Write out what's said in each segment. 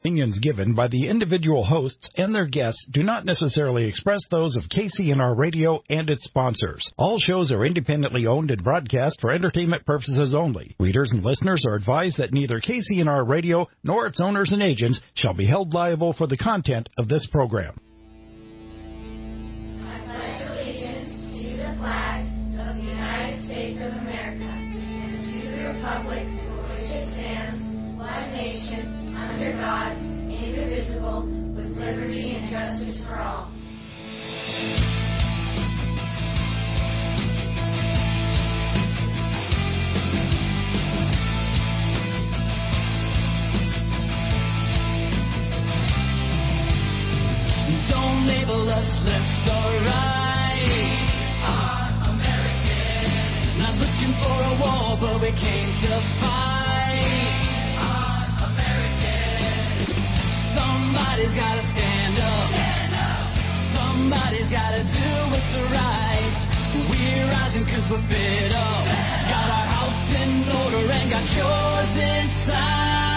Opinions given by the individual hosts and their guests do not necessarily express those of KCNR Radio and its sponsors. All shows are independently owned and broadcast for entertainment purposes only. Readers and listeners are advised that neither KCNR Radio nor its owners and agents shall be held liable for the content of this program. I pledge allegiance to the flag of the United States of America and to the republic for which it stands, one nation, under God, indivisible, with liberty and justice for all. Don't label us left or right. We are American. Not looking for a war, but we came to fight. We are American. Somebody's gotta stand up. Stand up. Somebody's gotta do what's right. We're rising 'cause we're fed up. Got our house in order and got yours inside.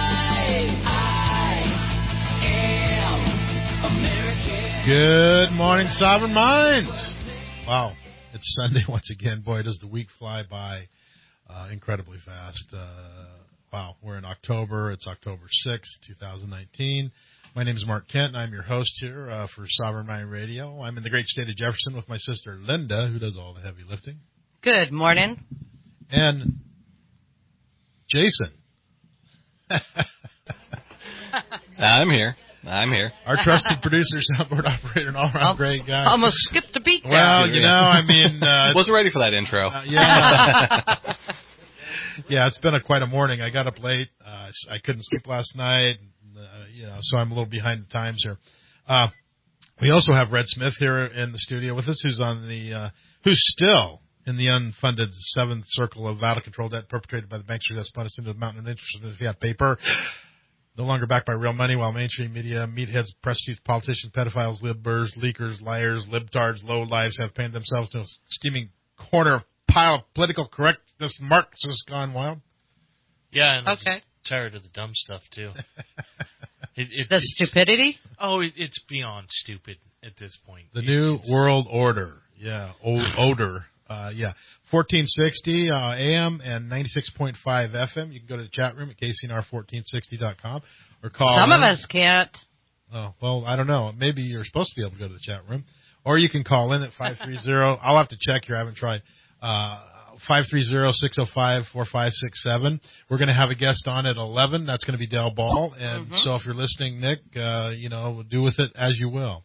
Good morning, Sovereign Minds. Wow, it's Sunday once again. Boy, does the week fly by incredibly fast. Wow, we're in October. It's October 6th, 2019. My name is Mark Kent, and I'm your host here for Sovereign Mind Radio. I'm in the great state of Jefferson with my sister Linda, who does all the heavy lifting. Good morning. And Jason. I'm here. Our trusted producer, soundboard operator, and all-around great guy. Almost skipped a beat there. Well, you know, I mean... wasn't ready for that intro. Yeah. Yeah, it's been quite a morning. I got up late. I couldn't sleep last night, so I'm a little behind the times here. We also have Red Smith here in the studio with us, who's still in the unfunded seventh circle of out-of-control debt perpetrated by the banksters that spun us into the mountain of interest in the fiat paper. No longer backed by real money, while mainstream media, meatheads, prostitutes, politicians, pedophiles, libbers, leakers, liars, libtards, lowlives have painted themselves to a steaming corner pile of political correctness Marxists gone wild. Yeah, and okay. I'm tired of the dumb stuff, too. The stupidity? It's beyond stupid at this point. The New World Order. Yeah, odor. 1460 AM and 96.5 FM. You can go to the chat room at KCNR1460.com or call. Some of us can't. Oh, well, I don't know. Maybe you're supposed to be able to go to the chat room. Or you can call in at 530. I'll have to check here. I haven't tried. 530-605-4567. We're going to have a guest on at 11. That's going to be Del Ball. And so if you're listening, Nick, do with it as you will.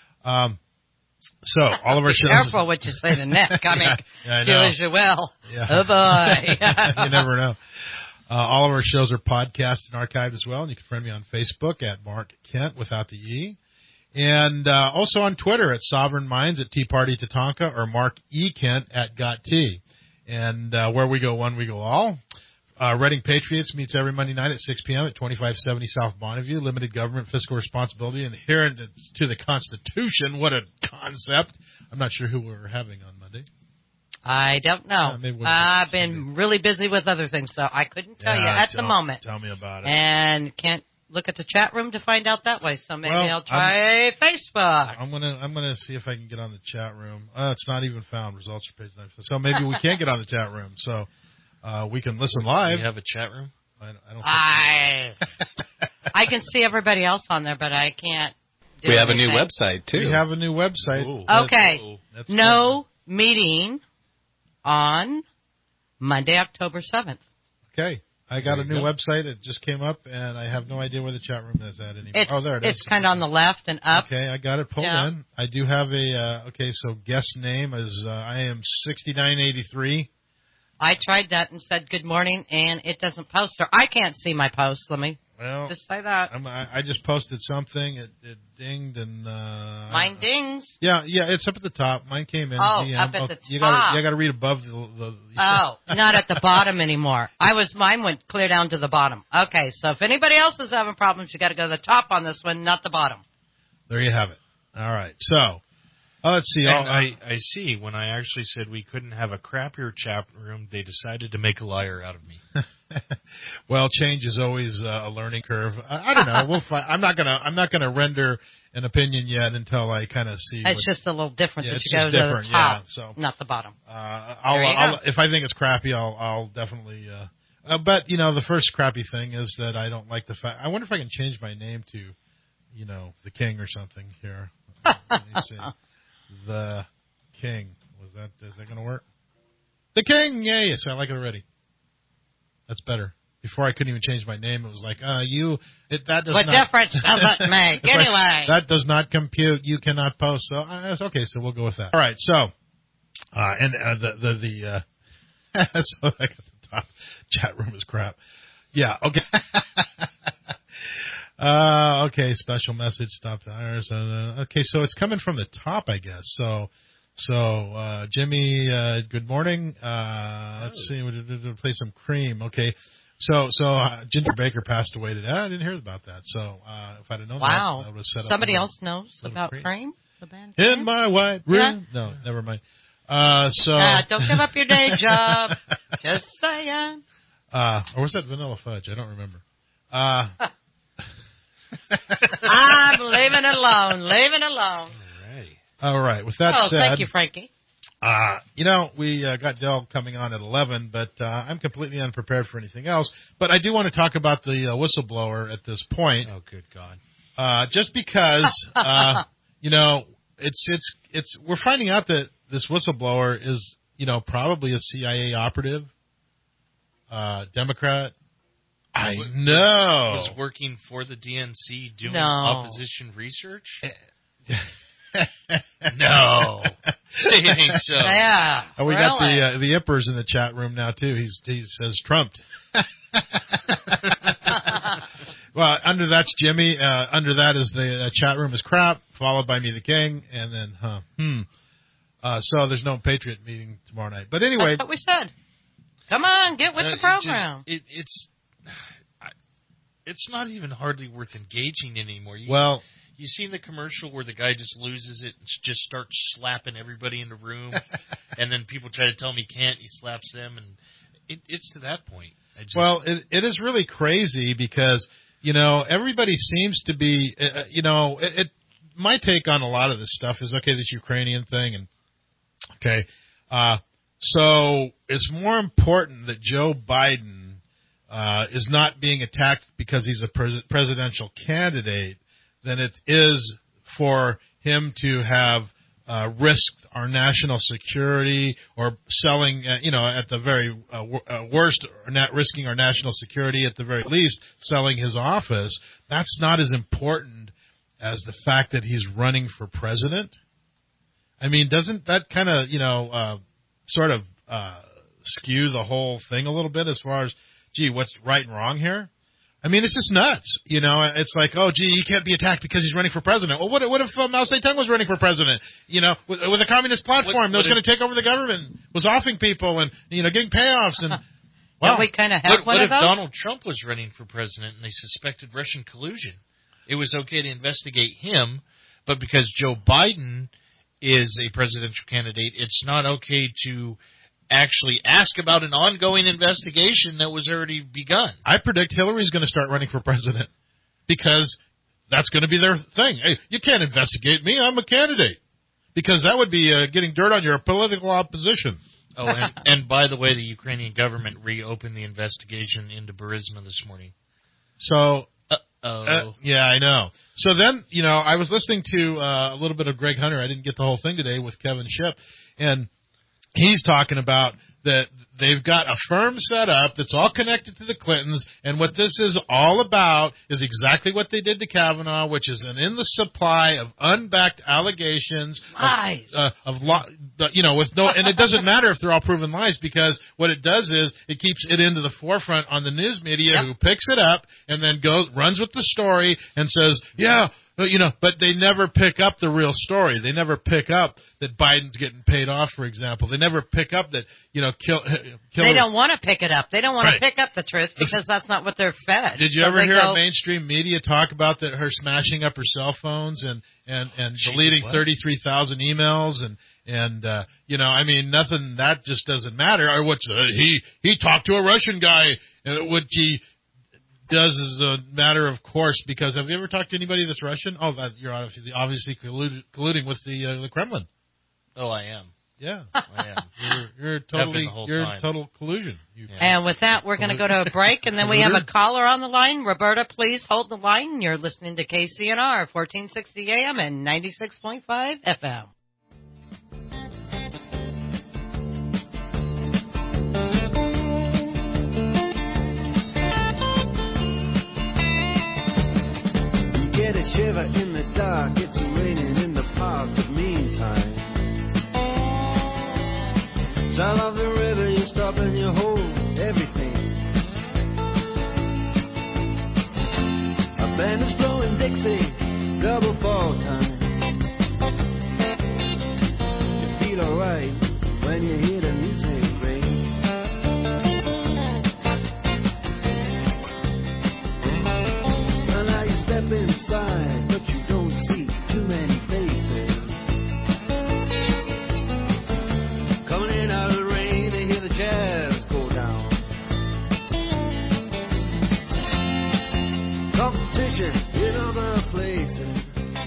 So all of our shows. Be careful what you say to Nick. I mean, do as you will. Yeah. Oh boy. You never know. All of our shows are podcasted and archived as well, and you can friend me on Facebook at Mark Kent without the E, and also on Twitter at Sovereign Minds at Tea Party Tatanka or Mark E Kent at Got Tea. And where we go one, we go all. Reading Patriots meets every Monday night at 6 p.m. at 2570 South Bonneview. Limited government, fiscal responsibility, adherent to the Constitution. What a concept. I'm not sure who we're having on Monday. I don't know. I've been really busy with other things, so I couldn't tell you at the moment. Tell me about it. And can't look at the chat room to find out that way, so maybe I'll try Facebook. I'm gonna see if I can get on the chat room. It's not even found. Results for page 9. So maybe we can't get on the chat room. So... we can listen live. Do you have a chat room? I don't I can see everybody else on there, but I can't do We have anything. a new website, too. We have a new website. Ooh. Okay. No meeting on Monday, October 7th. Okay. I got a new website. It just came up, and I have no idea where the chat room is at anymore. There it is. It's kind of on the left and up. Okay, I got it pulled in. I do have so guest name is I am 6983. I tried that and said good morning, and it doesn't post. Or I can't see my post. Let me just say that. I just posted something. It dinged and. Mine dings. Yeah, it's up at the top. Mine came in. Oh, DM. up at the top. You got to read above the. Oh, not at the bottom anymore. Mine went clear down to the bottom. Okay, so if anybody else is having problems, you got to go to the top on this one, not the bottom. There you have it. All right, so. Let's see. I see. When I actually said we couldn't have a crappier chat room, they decided to make a liar out of me. Well, change is always a learning curve. I don't know. We'll find, I'm not gonna render an opinion yet until I kind of see. It's just a little different Yeah, that it's you go just to the different, top, yeah, so. not the bottom. I'll if I think it's crappy, I'll definitely. But the first crappy thing is that I don't like the fact. I wonder if I can change my name to, the King or something here. Let me see. The King. Is that going to work? The King. Yeah, yes, I like it already. That's better. Before I couldn't even change my name. It was like, that does What not. difference does it make? It's like, Anyway. that does not compute. You cannot post. So that's okay. So we'll go with that. All right. So, so like at the top, chat room is crap. Yeah. Okay. Okay. Special message. Stop the iris. Okay. So it's coming from the top, I guess. So Jimmy, good morning. Let's see. We'll play some cream. Okay. So Ginger Baker passed away today. I didn't hear about that. So if I'd have known that, I would have set up. Somebody else knows about Cream? The band In Cream? my white room. Yeah. No, never mind. Don't give up your day job. Just saying. Or was that Vanilla Fudge? I don't remember. I'm leaving it alone. Leave it alone. All right. With that said. Thank you, Frankie. We got Del coming on at 11, but I'm completely unprepared for anything else. But I do want to talk about the whistleblower at this point. Oh, good God. Just because, it's we're finding out that this whistleblower is, probably a CIA operative, Democrat. I know. Was working for the DNC doing No. opposition research? No. I think so. Yeah. We really? got the Ippers in the chat room now too. He says trumped. Well, under that's Jimmy. Under that is the chat room is crap, followed by me the King, and then so there's no Patriot meeting tomorrow night. But anyway, That's what we said. Come on, get with the program. It's not even hardly worth engaging anymore. You seen the commercial where the guy just loses it and just starts slapping everybody in the room, and then people try to tell him he can't. He slaps them, and it's to that point. It is really crazy because everybody seems to be my take on a lot of this stuff is this Ukrainian thing, and so it's more important that Joe Biden is not being attacked because he's a presidential candidate than it is for him to have risked our national security or selling, at the very worst, or not risking our national security, at the very least, selling his office. That's not as important as the fact that he's running for president. I mean, doesn't that kind of, sort of skew the whole thing a little bit as far as, what's right and wrong here? I mean, it's just nuts. It's like, he can't be attacked because he's running for president. Well, what if Mao Zedong was running for president? With a communist platform that was going to take over the government, was offing people and, getting payoffs. And well, we kind of have what if those? Donald Trump was running for president and they suspected Russian collusion? It was okay to investigate him, but because Joe Biden is a presidential candidate, it's not okay to actually ask about an ongoing investigation that was already begun. I predict Hillary's going to start running for president because that's going to be their thing. Hey, you can't investigate me. I'm a candidate. Because that would be getting dirt on your political opposition. Oh, and by the way, the Ukrainian government reopened the investigation into Burisma this morning. So, yeah, I know. So then, I was listening to a little bit of Greg Hunter. I didn't get the whole thing today with Kevin Shipp. And he's talking about that they've got a firm set up that's all connected to the Clintons, and what this is all about is exactly what they did to Kavanaugh, which is an endless supply of unbacked allegations, lies, with no, and it doesn't matter if they're all proven lies, because what it does is it keeps it into the forefront on the news media, who picks it up and then runs with the story and says, but they never pick up the real story. They never pick up that Biden's getting paid off, for example. They never pick up that, They don't want to pick it up. They don't want to pick up the truth because that's not what they're fed. Did you ever hear a mainstream media talk about her smashing up her cell phones and deleting 33,000 emails and nothing, that just doesn't matter. Or he talked to a Russian guy What he does is a matter of course, because have you ever talked to anybody that's Russian? Oh, that you're obviously colluding with the Kremlin. Oh, I am. Yeah, I am. you're time. total collusion. And with that, we're going to go to a break, and then we have a caller on the line. Roberta, please hold the line. You're listening to KCNR, 1460 AM and 96.5 FM. You get a shiver in the dark, it's raining in the park, but meantime, sound of the river, you stop and you hold everything. A band is blowing Dixie, double fall time. You feel alright when you hear the music ring. And now you step inside, but you don't see too many faces. Coming in out of the rain, they hear the jazz go down. Competition in other places.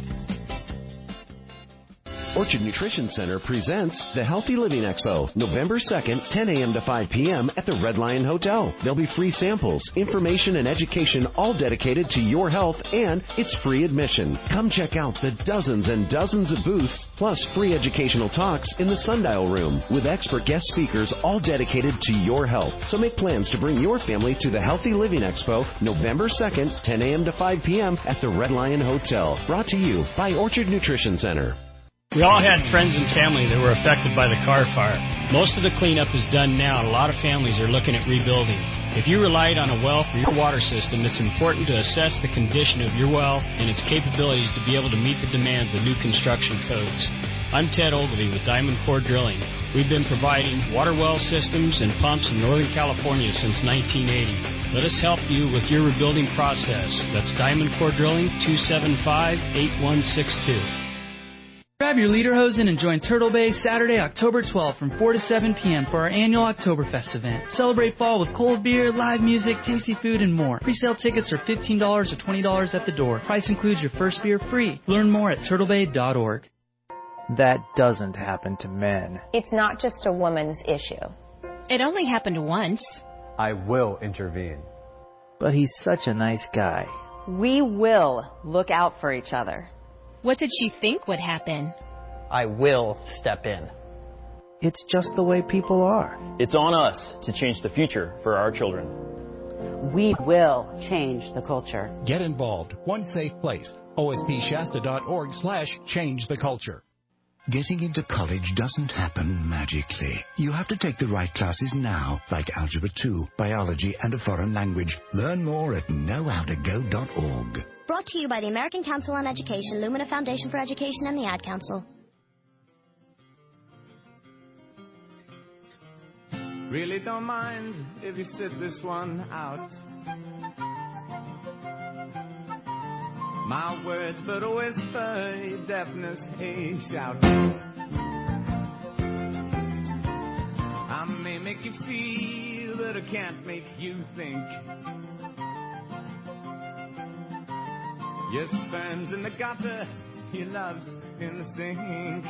Orchard Nutrition Center presents the Healthy Living Expo, November 2nd, 10 a.m. to 5 p.m. at the Red Lion Hotel. There'll be free samples, information, and education all dedicated to your health, and it's free admission. Come check out the dozens and dozens of booths, plus free educational talks in the Sundial Room with expert guest speakers all dedicated to your health. So make plans to bring your family to the Healthy Living Expo, November 2nd, 10 a.m. to 5 p.m. at the Red Lion Hotel. Brought to you by Orchard Nutrition Center. We all had friends and family that were affected by the car fire. Most of the cleanup is done now, and a lot of families are looking at rebuilding. If you relied on a well for your water system, it's important to assess the condition of your well and its capabilities to be able to meet the demands of new construction codes. I'm Ted Ogilvie with Diamond Core Drilling. We've been providing water well systems and pumps in Northern California since 1980. Let us help you with your rebuilding process. That's Diamond Core Drilling, 275-8162. Grab your lederhosen and join Turtle Bay Saturday, October 12th from 4 to 7 p.m. for our annual Oktoberfest event. Celebrate fall with cold beer, live music, tasty food, and more. Pre-sale tickets are $15 or $20 at the door. Price includes your first beer free. Learn more at turtlebay.org. That doesn't happen to men. It's not just a woman's issue. It only happened once. I will intervene. But he's such a nice guy. We will look out for each other. What did she think would happen? I will step in. It's just the way people are. It's on us to change the future for our children. We will change the culture. Get involved. One safe place. ospshasta.org/change the culture. Getting into college doesn't happen magically. You have to take the right classes now, like Algebra 2, Biology, and a foreign language. Learn more at knowhowtogo.org. Brought to you by the American Council on Education, Lumina Foundation for Education, and the Ad Council. Really don't mind if you sit this one out. My words but a whisper, your deafness a shout. I may make you feel, but I can't make you think. Your sperm's in the gutter, your love's in the sink.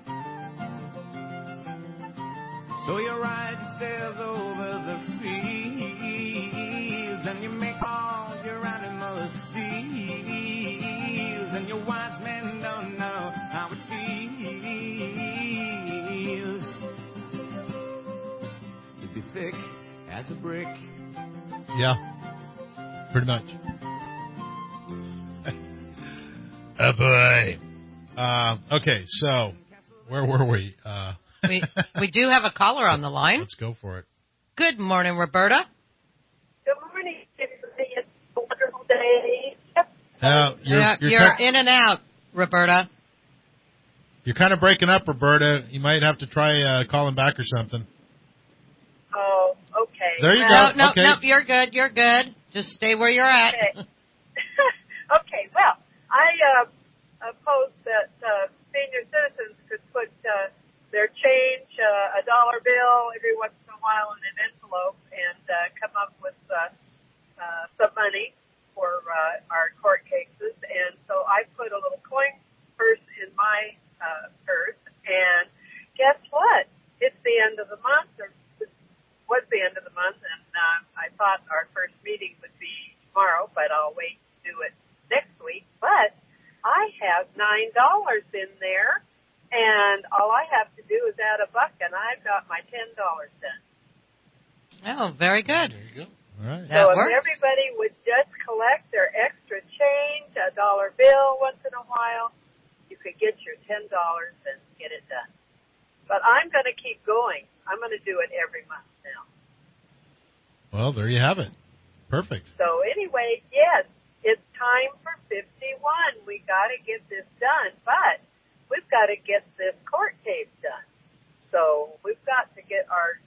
So you ride your sails over the fields, and you make all your animals deals, and your wise men don't know how it feels. You'd be thick as a brick. Yeah, pretty much. Oh, boy. Okay, so where were we? We do have a caller on the line. Let's go for it. Good morning, Roberta. Good morning. It's a wonderful day. You're in and out, Roberta. You're kind of breaking up, Roberta. You might have to try calling back or something. Oh, okay. There you go. No, okay. You're good. You're good. Just stay where you're at. Okay. Okay, well, I oppose that senior citizens could put their change, a dollar bill, every once in a while in an envelope and come up with has $9 in there, and all I have to do is add $1, and I've got my $10 done. Oh, very good. There you go. All right. So That works. if everybody would just collect their extra change, $1 bill once in a while, you could get your $10 and get it done. But I'm going to keep going. I'm going to do it every month now. Well, there you have it. Perfect. So anyway, yes, it's time for 51. We got to get this done, but we've got to get this court case done. So we've got to get our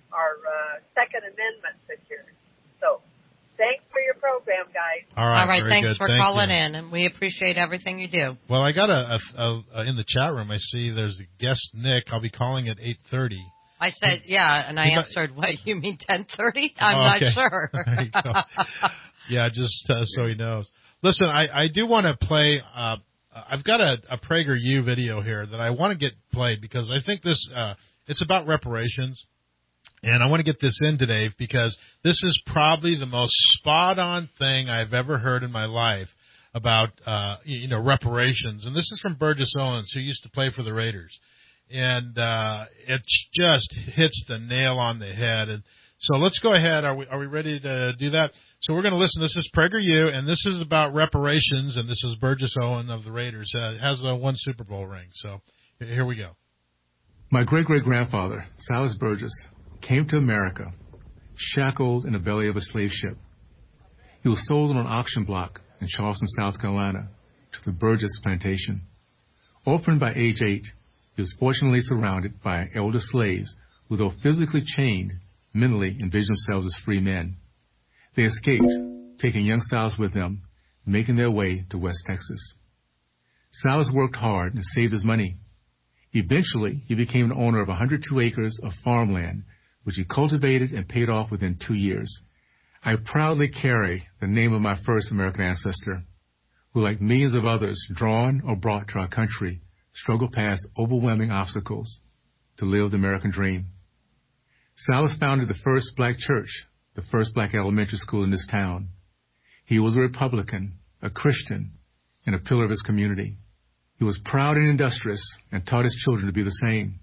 Second Amendment secured. So thanks for your program, guys. All right. All right, very thanks good. for Thank calling you. in, and we appreciate everything you do. Well, I got in the chat room. I see there's a guest, Nick. I'll be calling at 8:30. I said, yeah, and I answered, what, you mean 10:30? I'm okay. not sure. There you go. Yeah, just so he knows. Listen, I do want to play. I've got a PragerU video here that I want to get played because I think this it's about reparations. And I want to get this in today because this is probably the most spot-on thing I've ever heard in my life about, reparations. And this is from Burgess Owens, who used to play for the Raiders. And it just hits the nail on the head. And so let's go ahead. Are we ready to do that? So we're going to listen. This is PragerU, and this is about reparations. And this is Burgess Owens of the Raiders. Has one Super Bowl ring. So here we go. My great-great-grandfather, Silas Burgess, came to America, shackled in the belly of a slave ship. He was sold on an auction block in Charleston, South Carolina, to the Burgess plantation. Orphaned by age 8, he was fortunately surrounded by elder slaves who, though physically chained, mentally envisioned themselves as free men. They escaped, taking young Silas with them, making their way to West Texas. Silas worked hard and saved his money. Eventually, he became the owner of 102 acres of farmland, which he cultivated and paid off within 2 years. I proudly carry the name of my first American ancestor, who, like millions of others drawn or brought to our country, struggled past overwhelming obstacles to live the American dream. Silas founded the first black church, the first black elementary school in this town. He was a Republican, a Christian, and a pillar of his community. He was proud and industrious and taught his children to be the same.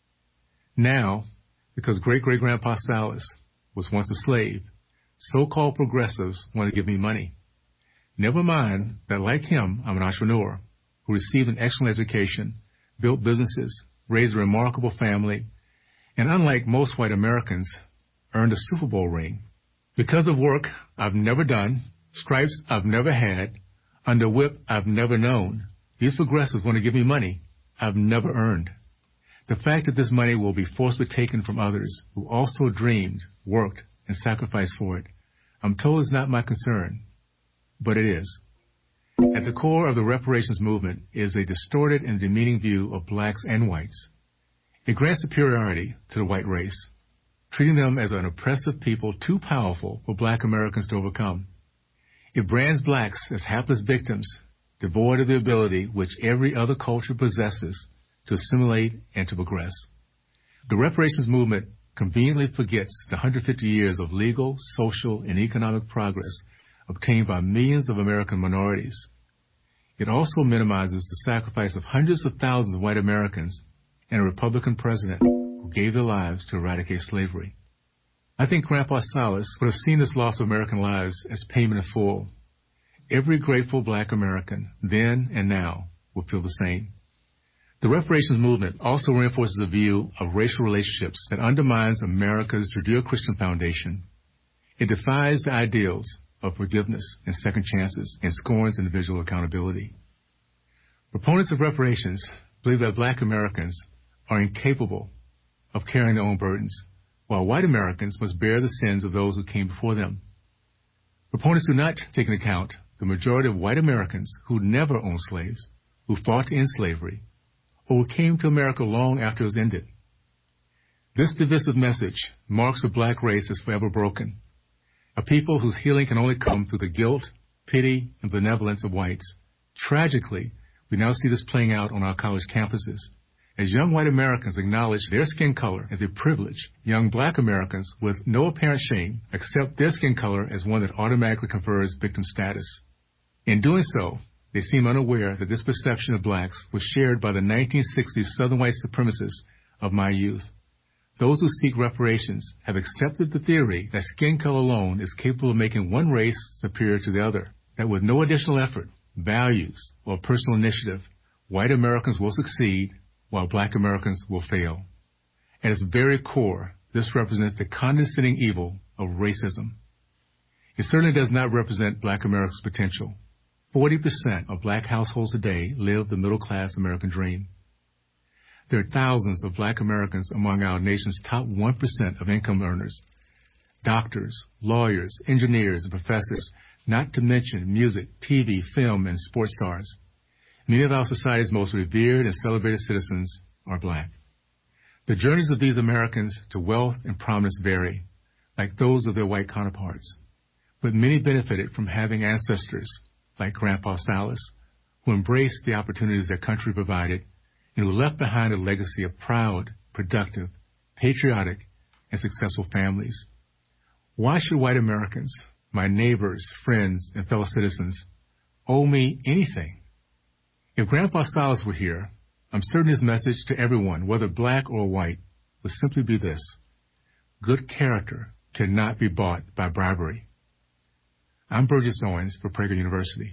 Now, because great-great-grandpa Silas was once a slave, so-called progressives want to give me money. Never mind that, like him, I'm an entrepreneur who received an excellent education, built businesses, raised a remarkable family, and unlike most white Americans, earned a Super Bowl ring. Because of work I've never done, stripes I've never had, under whip I've never known, these progressives want to give me money I've never earned. The fact that this money will be forcibly taken from others who also dreamed, worked, and sacrificed for it, I'm told is not my concern, but it is. At the core of the reparations movement is a distorted and demeaning view of blacks and whites. It grants superiority to the white race, treating them as an oppressive people too powerful for black Americans to overcome. It brands blacks as hapless victims, devoid of the ability which every other culture possesses to assimilate and to progress. The reparations movement conveniently forgets the 150 years of legal, social, and economic progress obtained by millions of American minorities. It also minimizes the sacrifice of hundreds of thousands of white Americans and a Republican president who gave their lives to eradicate slavery. I think Grandpa Silas would have seen this loss of American lives as payment in full. Every grateful black American, then and now, will feel the same. The reparations movement also reinforces a view of racial relationships that undermines America's Judeo-Christian foundation. It defies the ideals of forgiveness and second chances and scorns individual accountability. Proponents of reparations believe that black Americans are incapable of carrying their own burdens, while white Americans must bear the sins of those who came before them. Proponents do not take into account the majority of white Americans who never owned slaves, who fought to end slavery, or who came to America long after it was ended. This divisive message marks the black race as forever broken, a people whose healing can only come through the guilt, pity, and benevolence of whites. Tragically, we now see this playing out on our college campuses, as young white Americans acknowledge their skin color as a privilege. Young black Americans, with no apparent shame, accept their skin color as one that automatically confers victim status. In doing so, They seem unaware that this perception of blacks was shared by the 1960s Southern white supremacists of my youth. Those who seek reparations have accepted the theory that skin color alone is capable of making one race superior to the other, that with no additional effort, values, or personal initiative, white Americans will succeed while black Americans will fail. At its very core, this represents the condescending evil of racism. It certainly does not represent black America's potential. 40% of black households today live the middle-class American dream. There are thousands of black Americans among our nation's top 1% of income earners. Doctors, lawyers, engineers, and professors, not to mention music, TV, film, and sports stars. Many of our society's most revered and celebrated citizens are black. The journeys of these Americans to wealth and prominence vary, like those of their white counterparts. But many benefited from having ancestors, like Grandpa Salas, who embraced the opportunities their country provided and who left behind a legacy of proud, productive, patriotic, and successful families. Why should white Americans, my neighbors, friends, and fellow citizens, owe me anything? If Grandpa Salas were here, I'm certain his message to everyone, whether black or white, would simply be this: good character cannot be bought by bribery. I'm Burgess Owens for Prager University.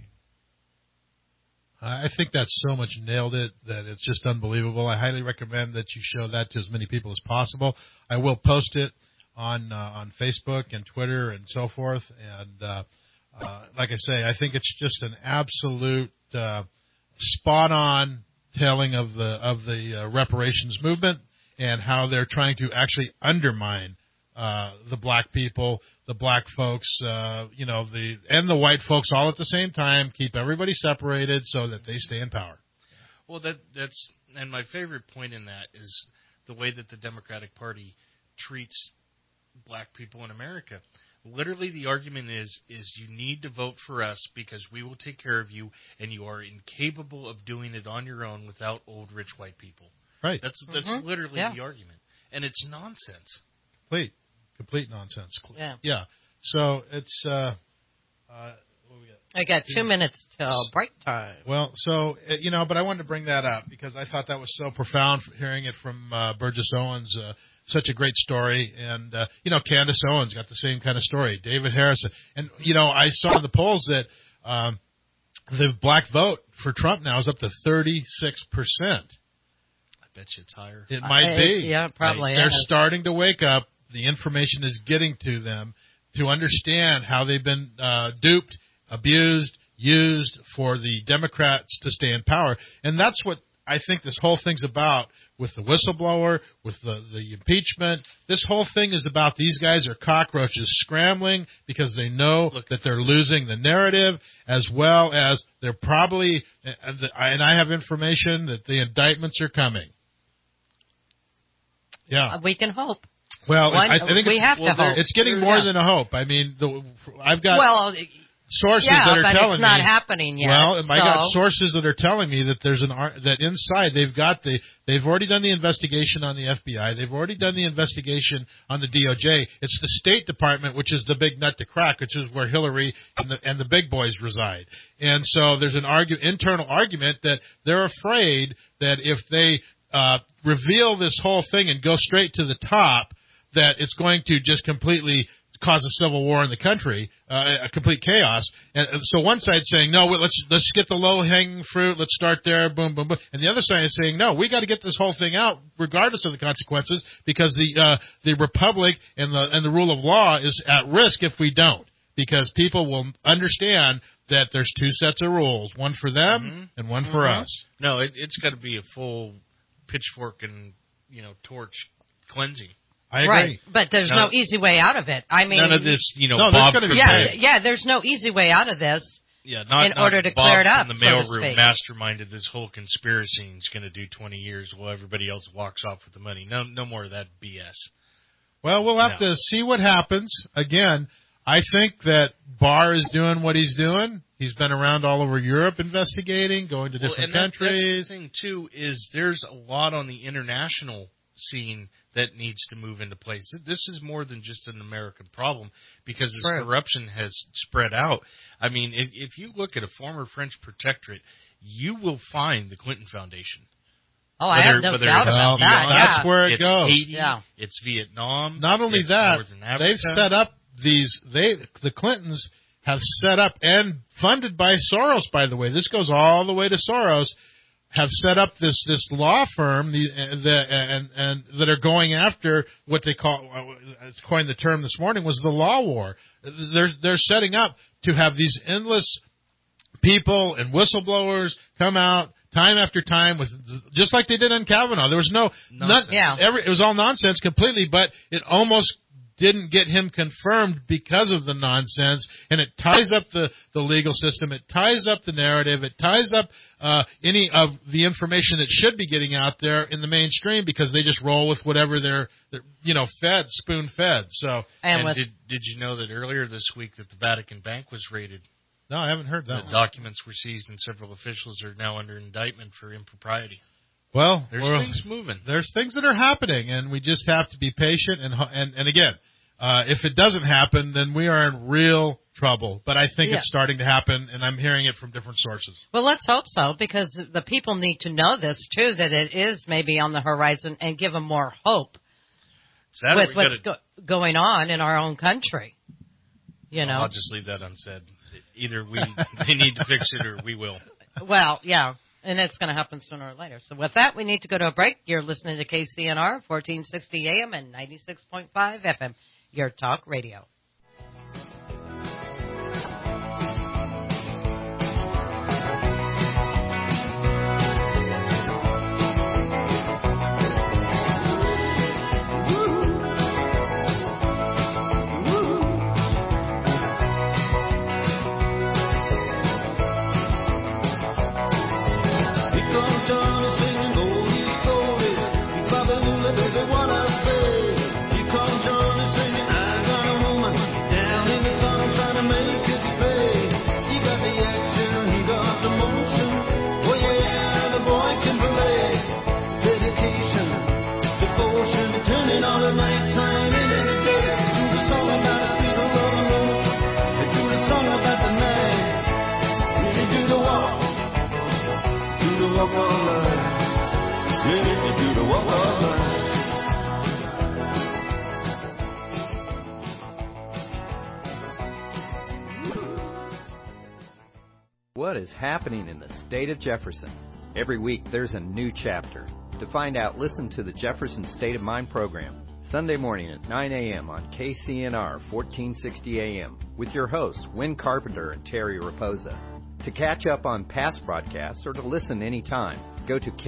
I think that's so much nailed it that it's just unbelievable. I highly recommend that you show that to as many people as possible. I will post it on Facebook and Twitter and so forth. And like I say, I think it's just an absolute spot-on telling of the reparations movement and how they're trying to actually undermine the black people, the black folks, and the white folks all at the same time, keep everybody separated so that they stay in power. Well, that's and my favorite point in that is the way that the Democratic Party treats black people in America. Literally, the argument is you need to vote for us because we will take care of you, and you are incapable of doing it on your own without old rich white people. Right. That's literally the argument, and it's nonsense. Complete nonsense. Yeah. So it's what we got? I got 2 minutes till break time. Well, so but I wanted to bring that up because I thought that was so profound, hearing it from Burgess Owens. Such a great story, and Candace Owens got the same kind of story. David Harrison, and I saw in the polls that the black vote for Trump now is up to 36%. I bet you it's higher. It might be. Yeah, probably. They're starting to wake up. The information is getting to them to understand how they've been duped, abused, used for the Democrats to stay in power. And that's what I think this whole thing's about with the whistleblower, with the impeachment. This whole thing is about these guys are cockroaches scrambling because they know that they're losing the narrative, as well as they're probably, and I have information that the indictments are coming. Yeah. We can hope. Well, I think we have to hope. It's getting more than a hope. I mean, I've got sources that are telling me. It's not happening yet. Well, I got sources that are telling me that there's that inside they've already done the investigation on the FBI. They've already done the investigation on the DOJ. It's the State Department, which is the big nut to crack, which is where Hillary and the big boys reside. And so there's an internal argument that they're afraid that if they reveal this whole thing and go straight to the top, that it's going to just completely cause a civil war in the country, a complete chaos. And so one side's saying, no, let's get the low-hanging fruit, let's start there, boom, boom, boom. And the other side is saying, no, we got to get this whole thing out, regardless of the consequences, because the republic and the rule of law is at risk if we don't, because people will understand that there's two sets of rules, one for them and one for us. No, it's got to be a full pitchfork and torch cleansing. I agree. Right, but there's no easy way out of it. I mean, none of this, Bob. There's no easy way out of this. Yeah, in order to clear it up. The mailroom masterminded this whole conspiracy and is going to do 20 years while everybody else walks off with the money. No more of that BS. Well, we'll have to see what happens. Again, I think that Barr is doing what he's doing. He's been around all over Europe investigating, going to different countries. That's the thing, too, is there's a lot on the international scene that needs to move into place. This is more than just an American problem because this True. corruption has spread out. I mean, if you look at a former French protectorate, you will find the Clinton Foundation. Oh, I have no doubt about that. That's where it it's goes. Haiti, it's Vietnam. Not only it's that, Northern Africa. they've set up the Clintons have set up, and funded by Soros, by the way. This goes all the way to Soros. Have set up this law firm, and that are going after what they call, I coined the term this morning, was the law war. They're setting up to have these endless people and whistleblowers come out time after time with, just like they did on Kavanaugh. There was it was all nonsense completely, but it almost didn't get him confirmed because of the nonsense, and it ties up the legal system, it ties up the narrative, it ties up any of the information that should be getting out there in the mainstream, because they just roll with whatever they're spoon-fed. So, did you know that earlier this week that the Vatican Bank was raided? No, I haven't heard that. The documents were seized, and several officials are now under indictment for impropriety. Well, there's things moving. There's things that are happening, and we just have to be patient. And again, if it doesn't happen, then we are in real trouble. But I think it's starting to happen, and I'm hearing it from different sources. Well, let's hope so, because the people need to know this, too, that it is maybe on the horizon, and give them more hope with what's going on in our own country. I'll just leave that unsaid. Either they need to fix it, or we will. Well, yeah. And it's going to happen sooner or later. So with that, we need to go to a break. You're listening to KCNR, 1460 AM and 96.5 FM, your talk radio. What is happening in the state of Jefferson? Every week there's a new chapter. To find out, listen to the Jefferson State of Mind program, Sunday morning at 9 a.m. on KCNR 1460 AM, with your hosts, Win Carpenter and Terry Raposa. To catch up on past broadcasts or to listen anytime, go to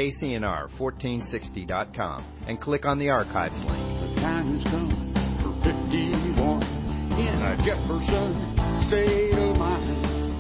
KCNR1460.com and click on the archives link. The time's come for 51 in a Jefferson State of Mind.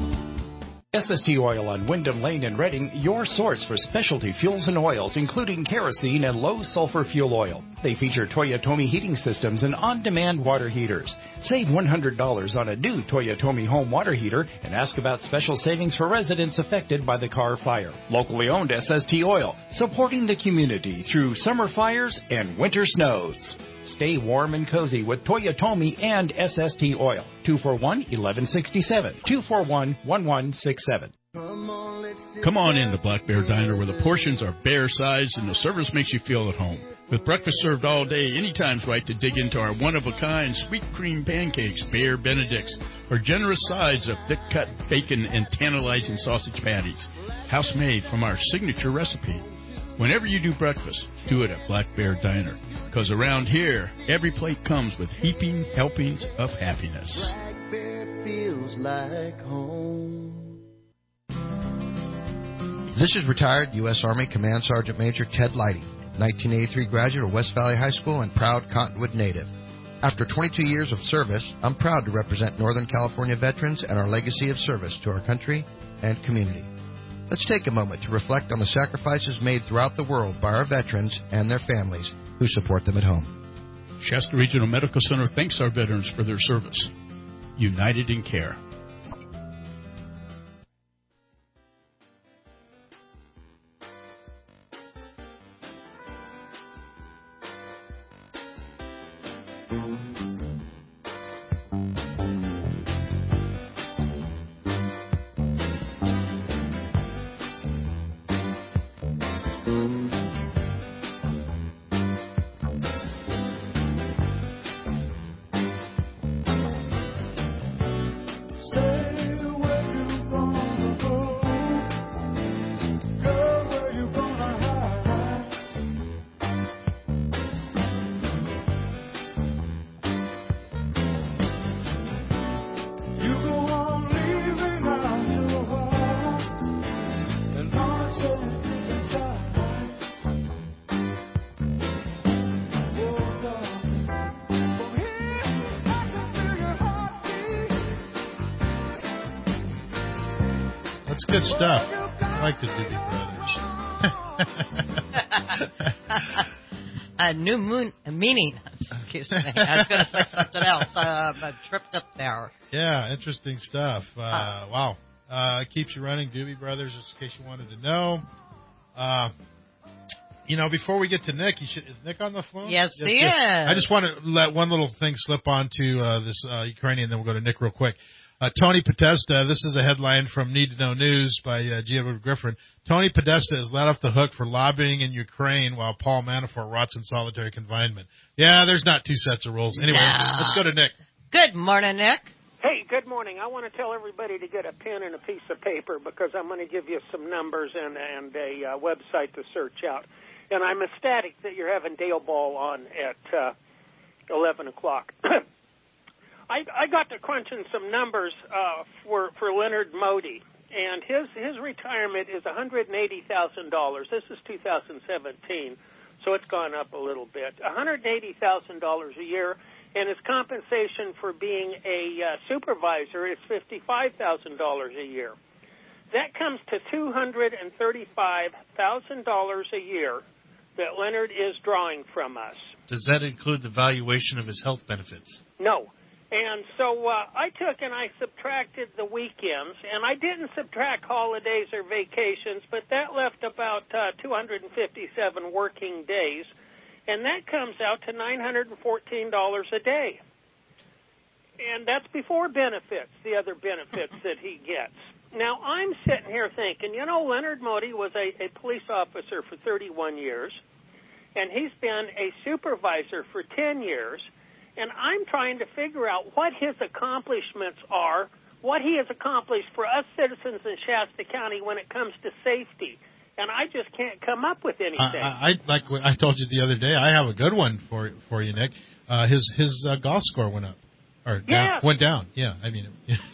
SST Oil on Wyndham Lane in Reading, your source for specialty fuels and oils, including kerosene and low-sulfur fuel oil. They feature Toyotomi heating systems and on-demand water heaters. Save $100 on a new Toyotomi home water heater and ask about special savings for residents affected by the Carr fire. Locally owned SST Oil, supporting the community through summer fires and winter snows. Stay warm and cozy with Toyotomi and SST Oil. 241-1167. 241-1167. Come on in to Black Bear Diner, where the portions are bear-sized and the service makes you feel at home. With breakfast served all day, anytime's right to dig into our one-of-a-kind sweet cream pancakes, Bear Benedicts, or generous sides of thick-cut bacon and tantalizing sausage patties, house-made from our signature recipe. Whenever you do breakfast, do it at Black Bear Diner, because around here, every plate comes with heaping helpings of happiness. Black Bear feels like home. This is retired U.S. Army Command Sergeant Major Ted Leidy, 1983 graduate of West Valley High School and proud Cottonwood native. After 22 years of service, I'm proud to represent Northern California veterans and our legacy of service to our country and community. Let's take a moment to reflect on the sacrifices made throughout the world by our veterans and their families who support them at home. Shasta Regional Medical Center thanks our veterans for their service. United in Care. Good stuff. I like the Doobie Brothers. New moon meaning. Excuse me. I was going to say something else. I tripped up there. Yeah, interesting stuff. Wow. Keeps you running, Doobie Brothers, just in case you wanted to know. Before we get to Nick, is Nick on the phone? Yes, he is. I just want to let one little thing slip on to this Ukrainian, then we'll go to Nick real quick. Tony Podesta, this is a headline from Need to Know News by G.W. Griffin. Tony Podesta is let off the hook for lobbying in Ukraine while Paul Manafort rots in solitary confinement. Yeah, there's not two sets of rules. Anyway, Let's go to Nick. Good morning, Nick. Hey, good morning. I want to tell everybody to get a pen and a piece of paper because I'm going to give you some numbers and a website to search out. And I'm ecstatic that you're having Dale Ball on at 11 o'clock. I got to crunching some numbers for Leonard Modi, and his retirement is $180,000. This is 2017, so it's gone up a little bit. $180,000 a year, and his compensation for being a supervisor is $55,000 a year. That comes to $235,000 a year that Leonard is drawing from us. Does that include the valuation of his health benefits? No. And so I took and I subtracted the weekends, and I didn't subtract holidays or vacations, but that left about 257 working days, and that comes out to $914 a day. And that's before benefits, the other benefits that he gets. Now, I'm sitting here thinking, Leonard Modi was a police officer for 31 years, and he's been a supervisor for 10 years, and I'm trying to figure out what his accomplishments are, what he has accomplished for us citizens in Shasta County when it comes to safety. And I just can't come up with anything. Like I told you the other day, I have a good one for you, Nick. His golf score went up. Went down. Yeah, I mean.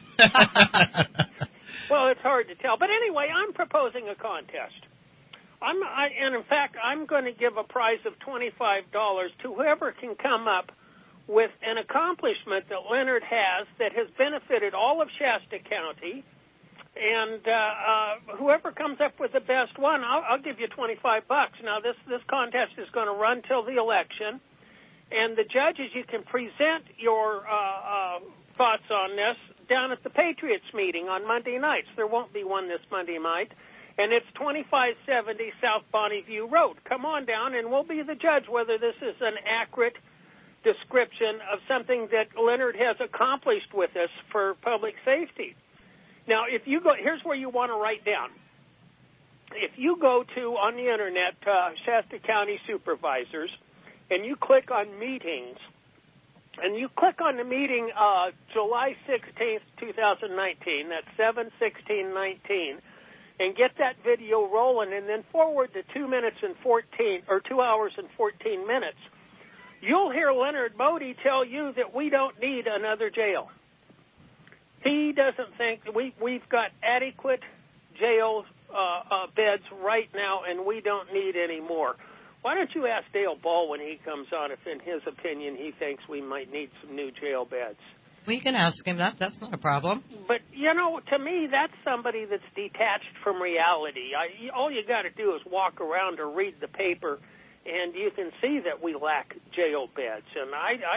Well, it's hard to tell. But anyway, I'm proposing a contest. And in fact, I'm going to give a prize of $25 to whoever can come up with an accomplishment that Leonard has that has benefited all of Shasta County, and whoever comes up with the best one, I'll give you $25. Now, this contest is going to run till the election, and the judges, you can present your thoughts on this down at the Patriots meeting on Monday nights. There won't be one this Monday night, and it's 2570 South Bonneview Road. Come on down, and we'll be the judge whether this is an accurate description of something that Leonard has accomplished with us for public safety. Now, if you go, here's where you want to write down. If you go to, on the Internet, Shasta County Supervisors, and you click on meetings, and you click on the meeting July 16th, 2019, that's 7/16/19, and get that video rolling, and then forward to 2 hours and 14 minutes, you'll hear Leonard Modi tell you that we don't need another jail. He doesn't think we've got adequate jail beds right now, and we don't need any more. Why don't you ask Dale Ball when he comes on if, in his opinion, he thinks we might need some new jail beds? We can ask him that. That's not a problem. But, to me, that's somebody that's detached from reality. All you got to do is walk around or read the paper, and you can see that we lack jail beds. And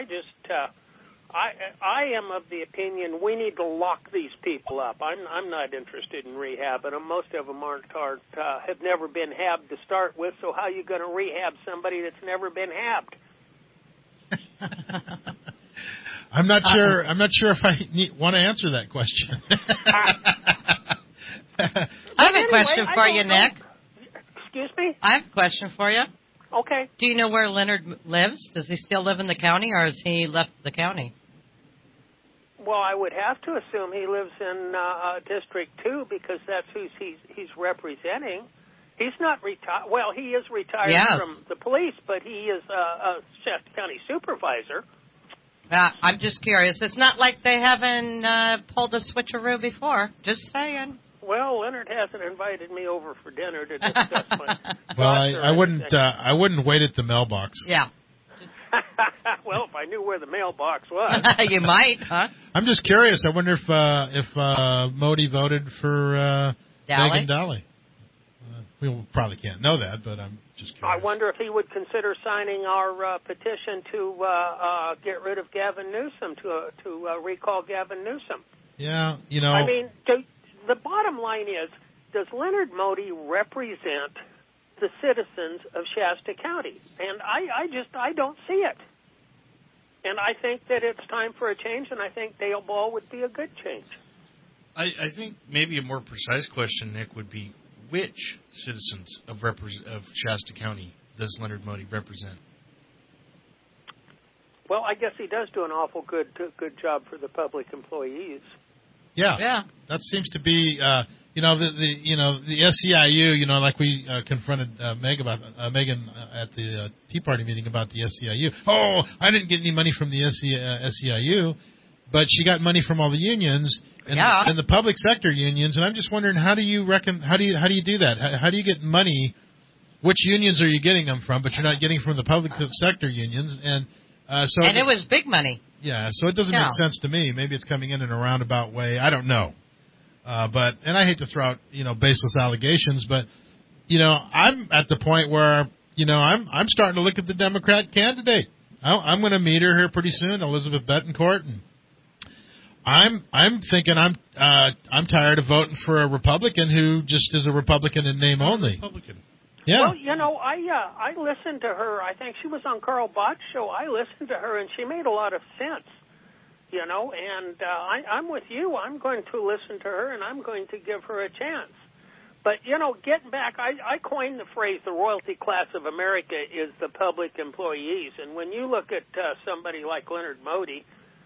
I am of the opinion we need to lock these people up. I'm not interested in rehabbing them. Most of them have never been habbed to start with, so how are you going to rehab somebody that's never been habbed? I'm not sure if I want to answer that question. I have a question for you, Nick. Excuse me? I have a question for you. Okay. Do you know where Leonard lives? Does he still live in the county, or has he left the county? Well, I would have to assume he lives in District 2 because that's who he's representing. He's not retired. Well, he is retired from the police, but he is a Shasta County supervisor. I'm just curious. It's not like they haven't pulled a switcheroo before. Just saying. Well, Leonard hasn't invited me over for dinner to discuss my. Well, I wouldn't wait at the mailbox. Yeah. Well, if I knew where the mailbox was, you might, huh? I'm just curious. I wonder if Modi voted for Megan Daly. We probably can't know that, but I'm just curious. I wonder if he would consider signing our petition to get rid of Gavin Newsom, to recall Gavin Newsom. Yeah, I mean, the bottom line is, does Leonard Modi represent the citizens of Shasta County? And I don't see it. And I think that it's time for a change, and I think Dale Ball would be a good change. I think maybe a more precise question, Nick, would be, which citizens of Shasta County does Leonard Modi represent? Well, I guess he does do an awful good job for the public employees. Yeah. That seems to be, the SEIU. Like we confronted Megan at the Tea Party meeting about the SEIU. Oh, I didn't get any money from the SEIU, but she got money from all the unions. And the public sector unions, and I'm just wondering, how do you do that? How do you get money? Which unions are you getting them from? But you're not getting from the public sector unions, and it was big money. Yeah, so it doesn't make sense to me. Maybe it's coming in a roundabout way. I don't know, and I hate to throw out baseless allegations, but I'm at the point where I'm starting to look at the Democrat candidate. I'm going to meet her here pretty soon, Elizabeth Bettencourt, and I'm thinking I'm tired of voting for a Republican who just is a Republican in name only. Republican. Yeah. Well, I listened to her. I think she was on Carl Bott's show. I listened to her, and she made a lot of sense. And I'm with you. I'm going to listen to her, and I'm going to give her a chance. But, getting back, I coined the phrase the royalty class of America is the public employees. And when you look at somebody like Leonard Modi,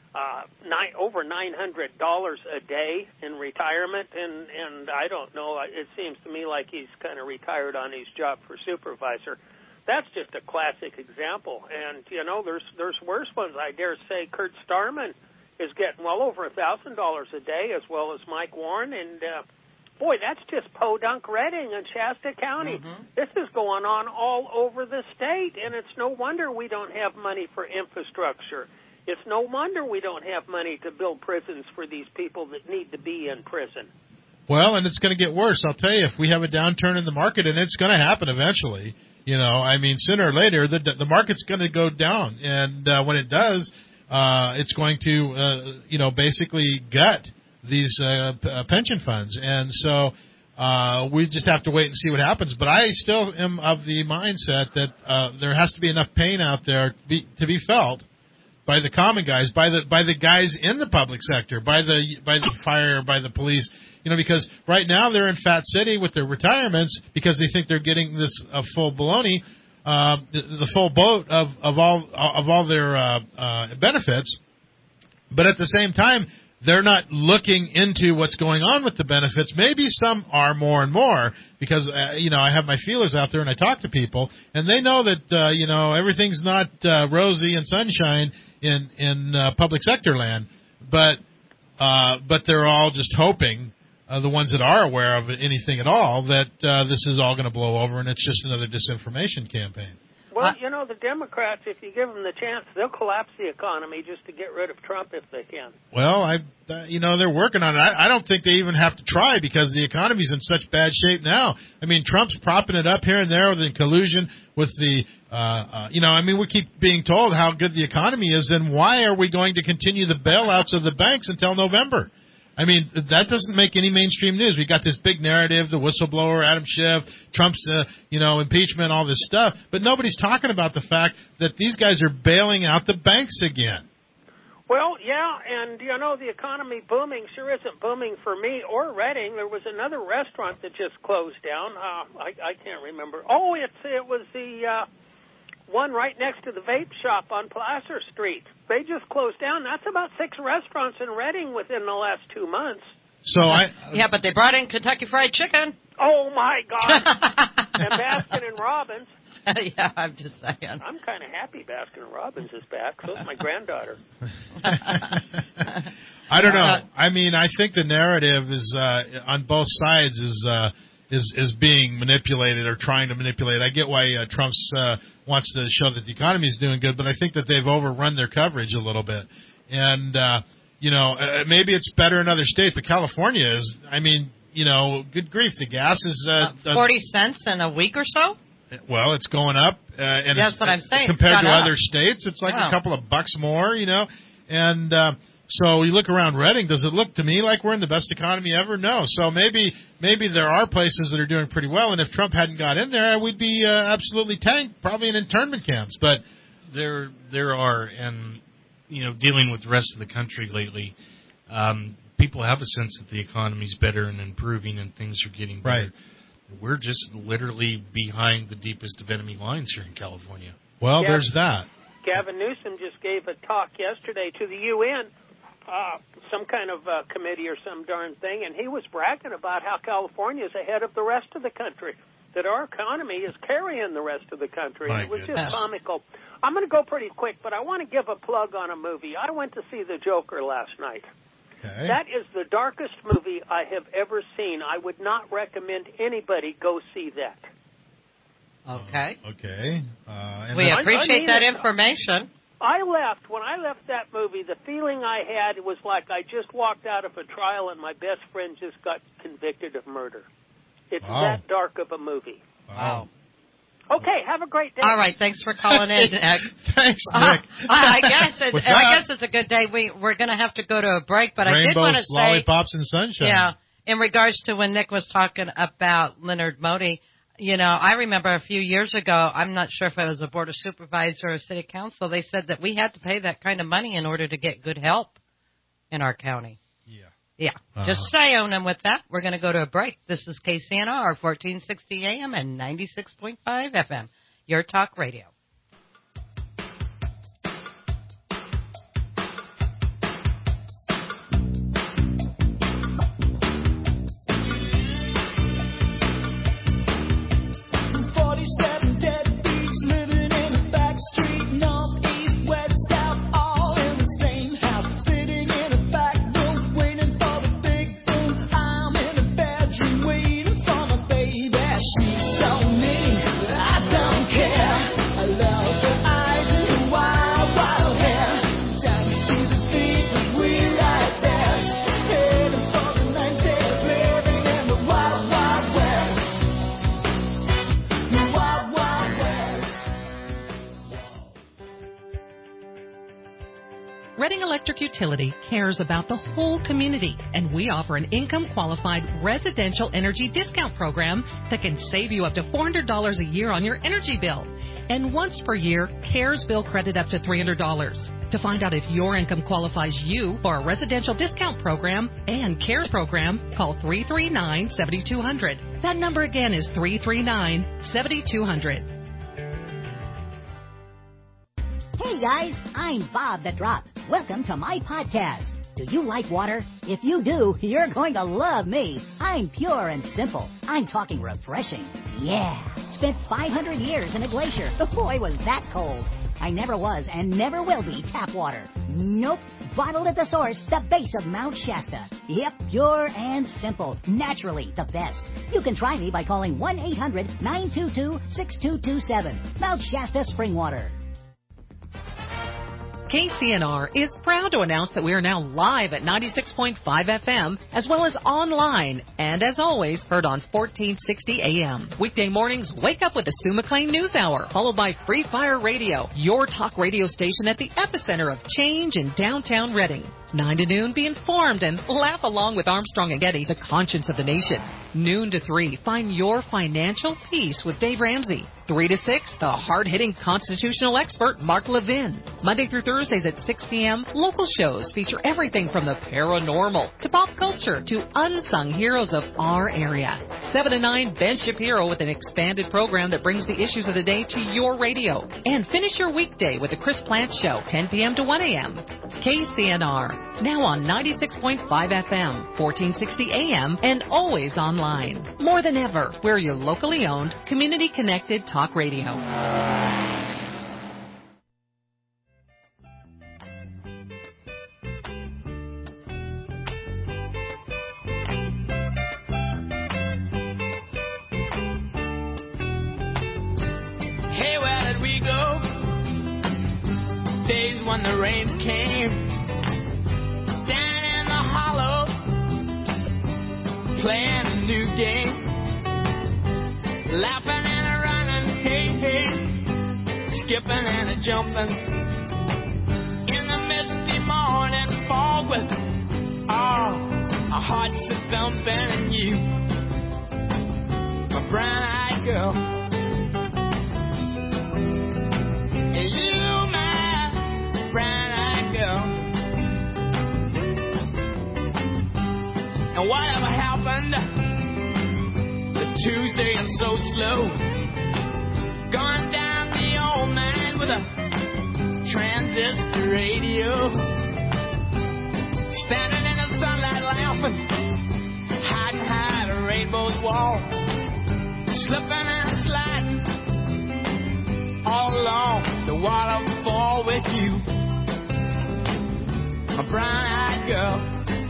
over $900 a day in retirement, and I don't know, it seems to me like he's kind of retired on his job for supervisor. That's just a classic example. And, there's worse ones. I dare say Kurt Starman is getting well over $1,000 a day, as well as Mike Warren. And, boy, that's just podunk Redding and Shasta County. Mm-hmm. This is going on all over the state, and it's no wonder we don't have money for infrastructure. It's no wonder we don't have money to build prisons for these people that need to be in prison. Well, and it's going to get worse. I'll tell you, if we have a downturn in the market, and it's going to happen eventually, sooner or later, the market's going to go down. And when it does, it's going to, basically gut these pension funds. And so we just have to wait and see what happens. But I still am of the mindset that there has to be enough pain out there to be felt by the common guys, by the guys in the public sector, by the fire, by the police, because right now they're in Fat City with their retirements because they think they're getting this full baloney, the full boat of all their benefits, but at the same time they're not looking into what's going on with the benefits. Maybe some are more and more because, I have my feelers out there and I talk to people and they know that, everything's not rosy and sunshine in public sector land, but they're all just hoping, the ones that are aware of anything at all, that this is all going to blow over and it's just another disinformation campaign. Well, the Democrats, if you give them the chance, they'll collapse the economy just to get rid of Trump if they can. Well, they're working on it. I don't think they even have to try because the economy's in such bad shape now. I mean, Trump's propping it up here and there with the collusion with the, we keep being told how good the economy is. Then why are we going to continue the bailouts of the banks until November? I mean, that doesn't make any mainstream news. We got this big narrative, the whistleblower, Adam Schiff, Trump's, impeachment, all this stuff. But nobody's talking about the fact that these guys are bailing out the banks again. Well, yeah, and, the economy booming sure isn't booming for me or Reading. There was another restaurant that just closed down. I can't remember. Oh, it was the one right next to the vape shop on Placer Street. They just closed down. That's about 6 restaurants in Reading within the last 2 months. So yeah, but they brought in Kentucky Fried Chicken. Oh, my God. And Baskin and Robbins. Yeah, I'm just saying. I'm kind of happy Baskin and Robbins is back. So is my granddaughter. I don't know. I mean, I think the narrative is on both sides is being manipulated or trying to manipulate. I get why Trump's wants to show that the economy is doing good, but I think that they've overrun their coverage a little bit. And maybe it's better in other states, but California is. I mean, good grief, the gas is 40 cents in a week or so. Well, it's going up, and that's what I'm saying. Compared to other states, it's like a couple of bucks more, And so you look around Reading. Does it look to me like we're in the best economy ever? No. So maybe there are places that are doing pretty well, and if Trump hadn't got in there, we'd be absolutely tanked, probably in internment camps. But there are, and dealing with the rest of the country lately, people have a sense that the economy's better and improving, and things are getting better. Right. We're just literally behind the deepest of enemy lines here in California. Well, there's that. Gavin Newsom just gave a talk yesterday to the UN, some kind of committee or some darn thing, and he was bragging about how California is ahead of the rest of the country, that our economy is carrying the rest of the country. It was just comical. I'm going to go pretty quick, but I want to give a plug on a movie. I went to see The Joker last night. Okay. That is the darkest movie I have ever seen. I would not recommend anybody go see that. Okay. Okay. We appreciate that information. When I left that movie, the feeling I had was like I just walked out of a trial and my best friend just got convicted of murder. It's that dark of a movie. Wow. Okay, have a great day. All right, thanks for calling in, Nick. Thanks, Nick. I guess it's a good day. We're going to have to go to a break, but I did want to say, lollipops, and sunshine. Yeah, in regards to when Nick was talking about Leonard Modi, I remember a few years ago, I'm not sure if it was a board of supervisor or a city council, they said that we had to pay that kind of money in order to get good help in our county. Yeah. Just saying. And with that, we're going to go to a break. This is KCNR, 1460 AM and 96.5 FM, your talk radio. Reading Electric Utility cares about the whole community, and we offer an income-qualified residential energy discount program that can save you up to $400 a year on your energy bill. And once per year, CARES bill credit up to $300. To find out if your income qualifies you for a residential discount program and CARES program, call 339-7200. That number again is 339-7200. Hey guys, I'm Bob the Drop. Welcome to my podcast. Do you like water? If you do, you're going to love me. I'm pure and simple. I'm talking refreshing. Yeah. Spent 500 years in a glacier. Boy, was that cold. I never was and never will be tap water. Nope. Bottled at the source, the base of Mount Shasta. Yep, pure and simple. Naturally the best. You can try me by calling 1-800-922-6227. Mount Shasta Spring Water. KCNR is proud to announce that we are now live at 96.5 FM, as well as online, and as always, heard on 1460 AM. Weekday mornings, wake up with the Sue McLean News Hour, followed by Free Fire Radio, your talk radio station at the epicenter of change in downtown Reading. 9 to noon, be informed and laugh along with Armstrong and Getty, the conscience of the nation. Noon to 3, find your financial peace with Dave Ramsey. 3 to 6, the hard-hitting constitutional expert Mark Levin. Monday through Thursdays at 6 p.m., local shows feature everything from the paranormal to pop culture to unsung heroes of our area. 7 to 9, Ben Shapiro with an expanded program that brings the issues of the day to your radio. And finish your weekday with the Chris Plant Show, 10 p.m. to 1 a.m. KCNR, now on 96.5 FM, 1460 AM, and always online. More than ever, we're your locally owned, community-connected talk radio. Hey, where did we go? Days when the rains came down in the hollow, playing a new game, laughing and a running, hey, hey, skipping and a jumping in the misty morning fog with our hearts a thumping, and you, my brown-eyed girl. And whatever happened to Tuesday and so slow, going down the old man with a transistor radio, standing in the sunlight laughing, hiding behind a rainbow's wall, slipping and sliding all along the waterfall with you, a brown-eyed girl.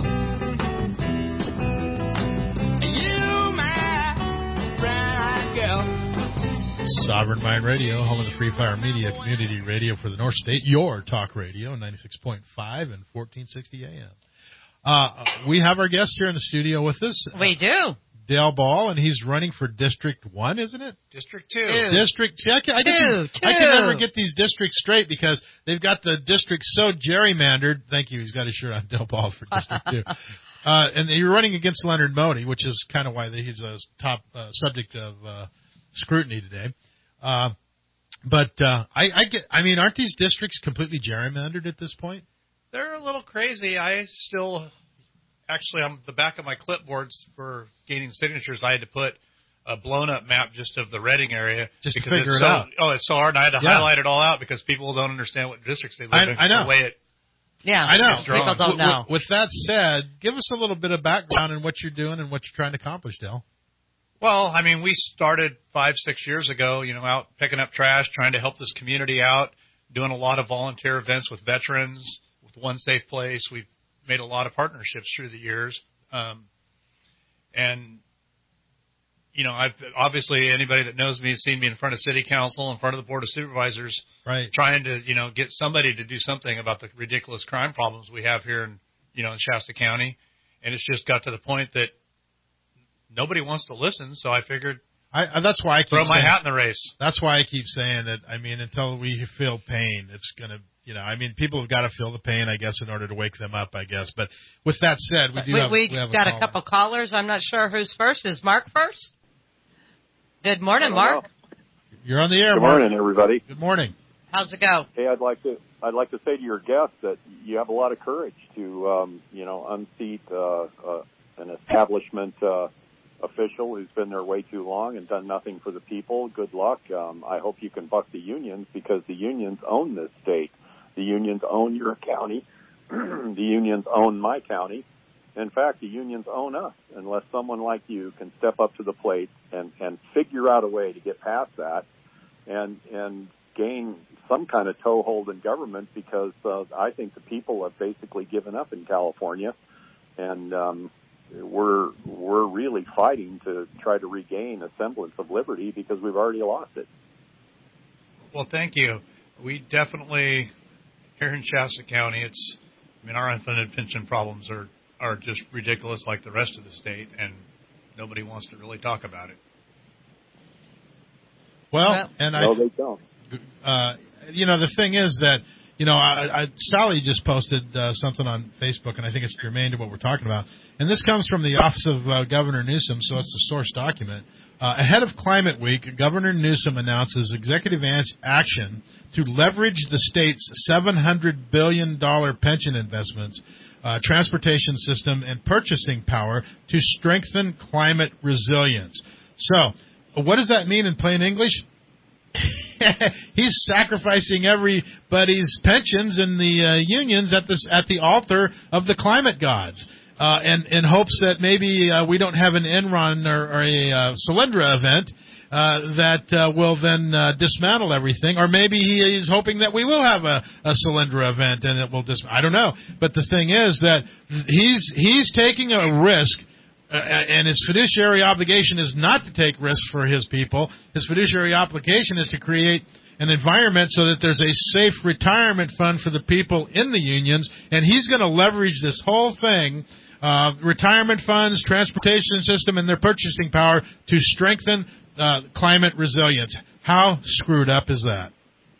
Sovereign Mind Radio, home of the Free Fire Media Community Radio for the North State, your talk radio, 96.5 and 1460 AM. We have our guest here in the studio with us. We do. Dale Ball, and he's running for District 1, isn't it? District 2. District 2. I can never get these districts straight because they've got the districts so gerrymandered. Thank you. He's got his shirt on, Dale Ball, for District 2. And you're running against Leonard Modi, which is kind of why he's a top subject of scrutiny today. But I mean, aren't these districts completely gerrymandered at this point? They're a little crazy. Actually, on the back of my clipboards for gaining signatures, I had to put a blown-up map just of the Reading area. Just to figure it out. Oh, it's so hard. And I had to highlight it all out because people don't understand what districts they live in. I know. The way it I know. People don't know. With that said, give us a little bit of background on what you're doing and what you're trying to accomplish, Dale. Well, I mean, we started 5-6 years ago, out picking up trash, trying to help this community out, doing a lot of volunteer events with veterans, with One Safe Place. We've made a lot of partnerships through the years. I've obviously, anybody that knows me has seen me in front of city council, in front of the board of supervisors, right, trying to, get somebody to do something about the ridiculous crime problems we have here in Shasta County. And it's just got to the point that nobody wants to listen, so I figured that's why I keep throw my hat in the race. That's why I keep saying that. I mean, until we feel pain, it's going to, people have got to feel the pain, I guess, in order to wake them up, I guess. But with that said, we have got a couple callers. I'm not sure who's first. Is Mark first? Good morning, Mark. You're on the air, Good Mark. morning, everybody. Good morning. How's it go? Hey, I'd like to say to your guest that you have a lot of courage to, unseat an establishment official who's been there way too long and done nothing for the people. Good luck. I hope you can buck the unions because the unions own this state. The unions own your county. The unions own my county. In fact, the unions own us unless someone like you can step up to the plate and figure out a way to get past that and gain some kind of toehold in government because I think the people have basically given up in California, and we're really fighting to try to regain a semblance of liberty because we've already lost it. Well, thank you. We definitely, here in Shasta County, our unfunded pension problems are just ridiculous like the rest of the state, and nobody wants to really talk about it. Well, and no, they don't. The thing is that, Sally just posted something on Facebook, and I think it's germane to what we're talking about. And this comes from the office of Governor Newsom, so it's a source document. Ahead of Climate Week, Governor Newsom announces executive action to leverage the state's $700 billion pension investments, transportation system, and purchasing power to strengthen climate resilience. So, what does that mean in plain English? He's sacrificing everybody's pensions and the unions at the altar of the climate gods, and in hopes that maybe we don't have an Enron or a Solyndra event that will then dismantle everything, or maybe he is hoping that we will have a Solyndra event and it will I don't know. But the thing is that he's taking a risk. And his fiduciary obligation is not to take risks for his people. His fiduciary obligation is to create an environment so that there's a safe retirement fund for the people in the unions, and he's going to leverage this whole thing, retirement funds, transportation system, and their purchasing power to strengthen climate resilience. How screwed up is that?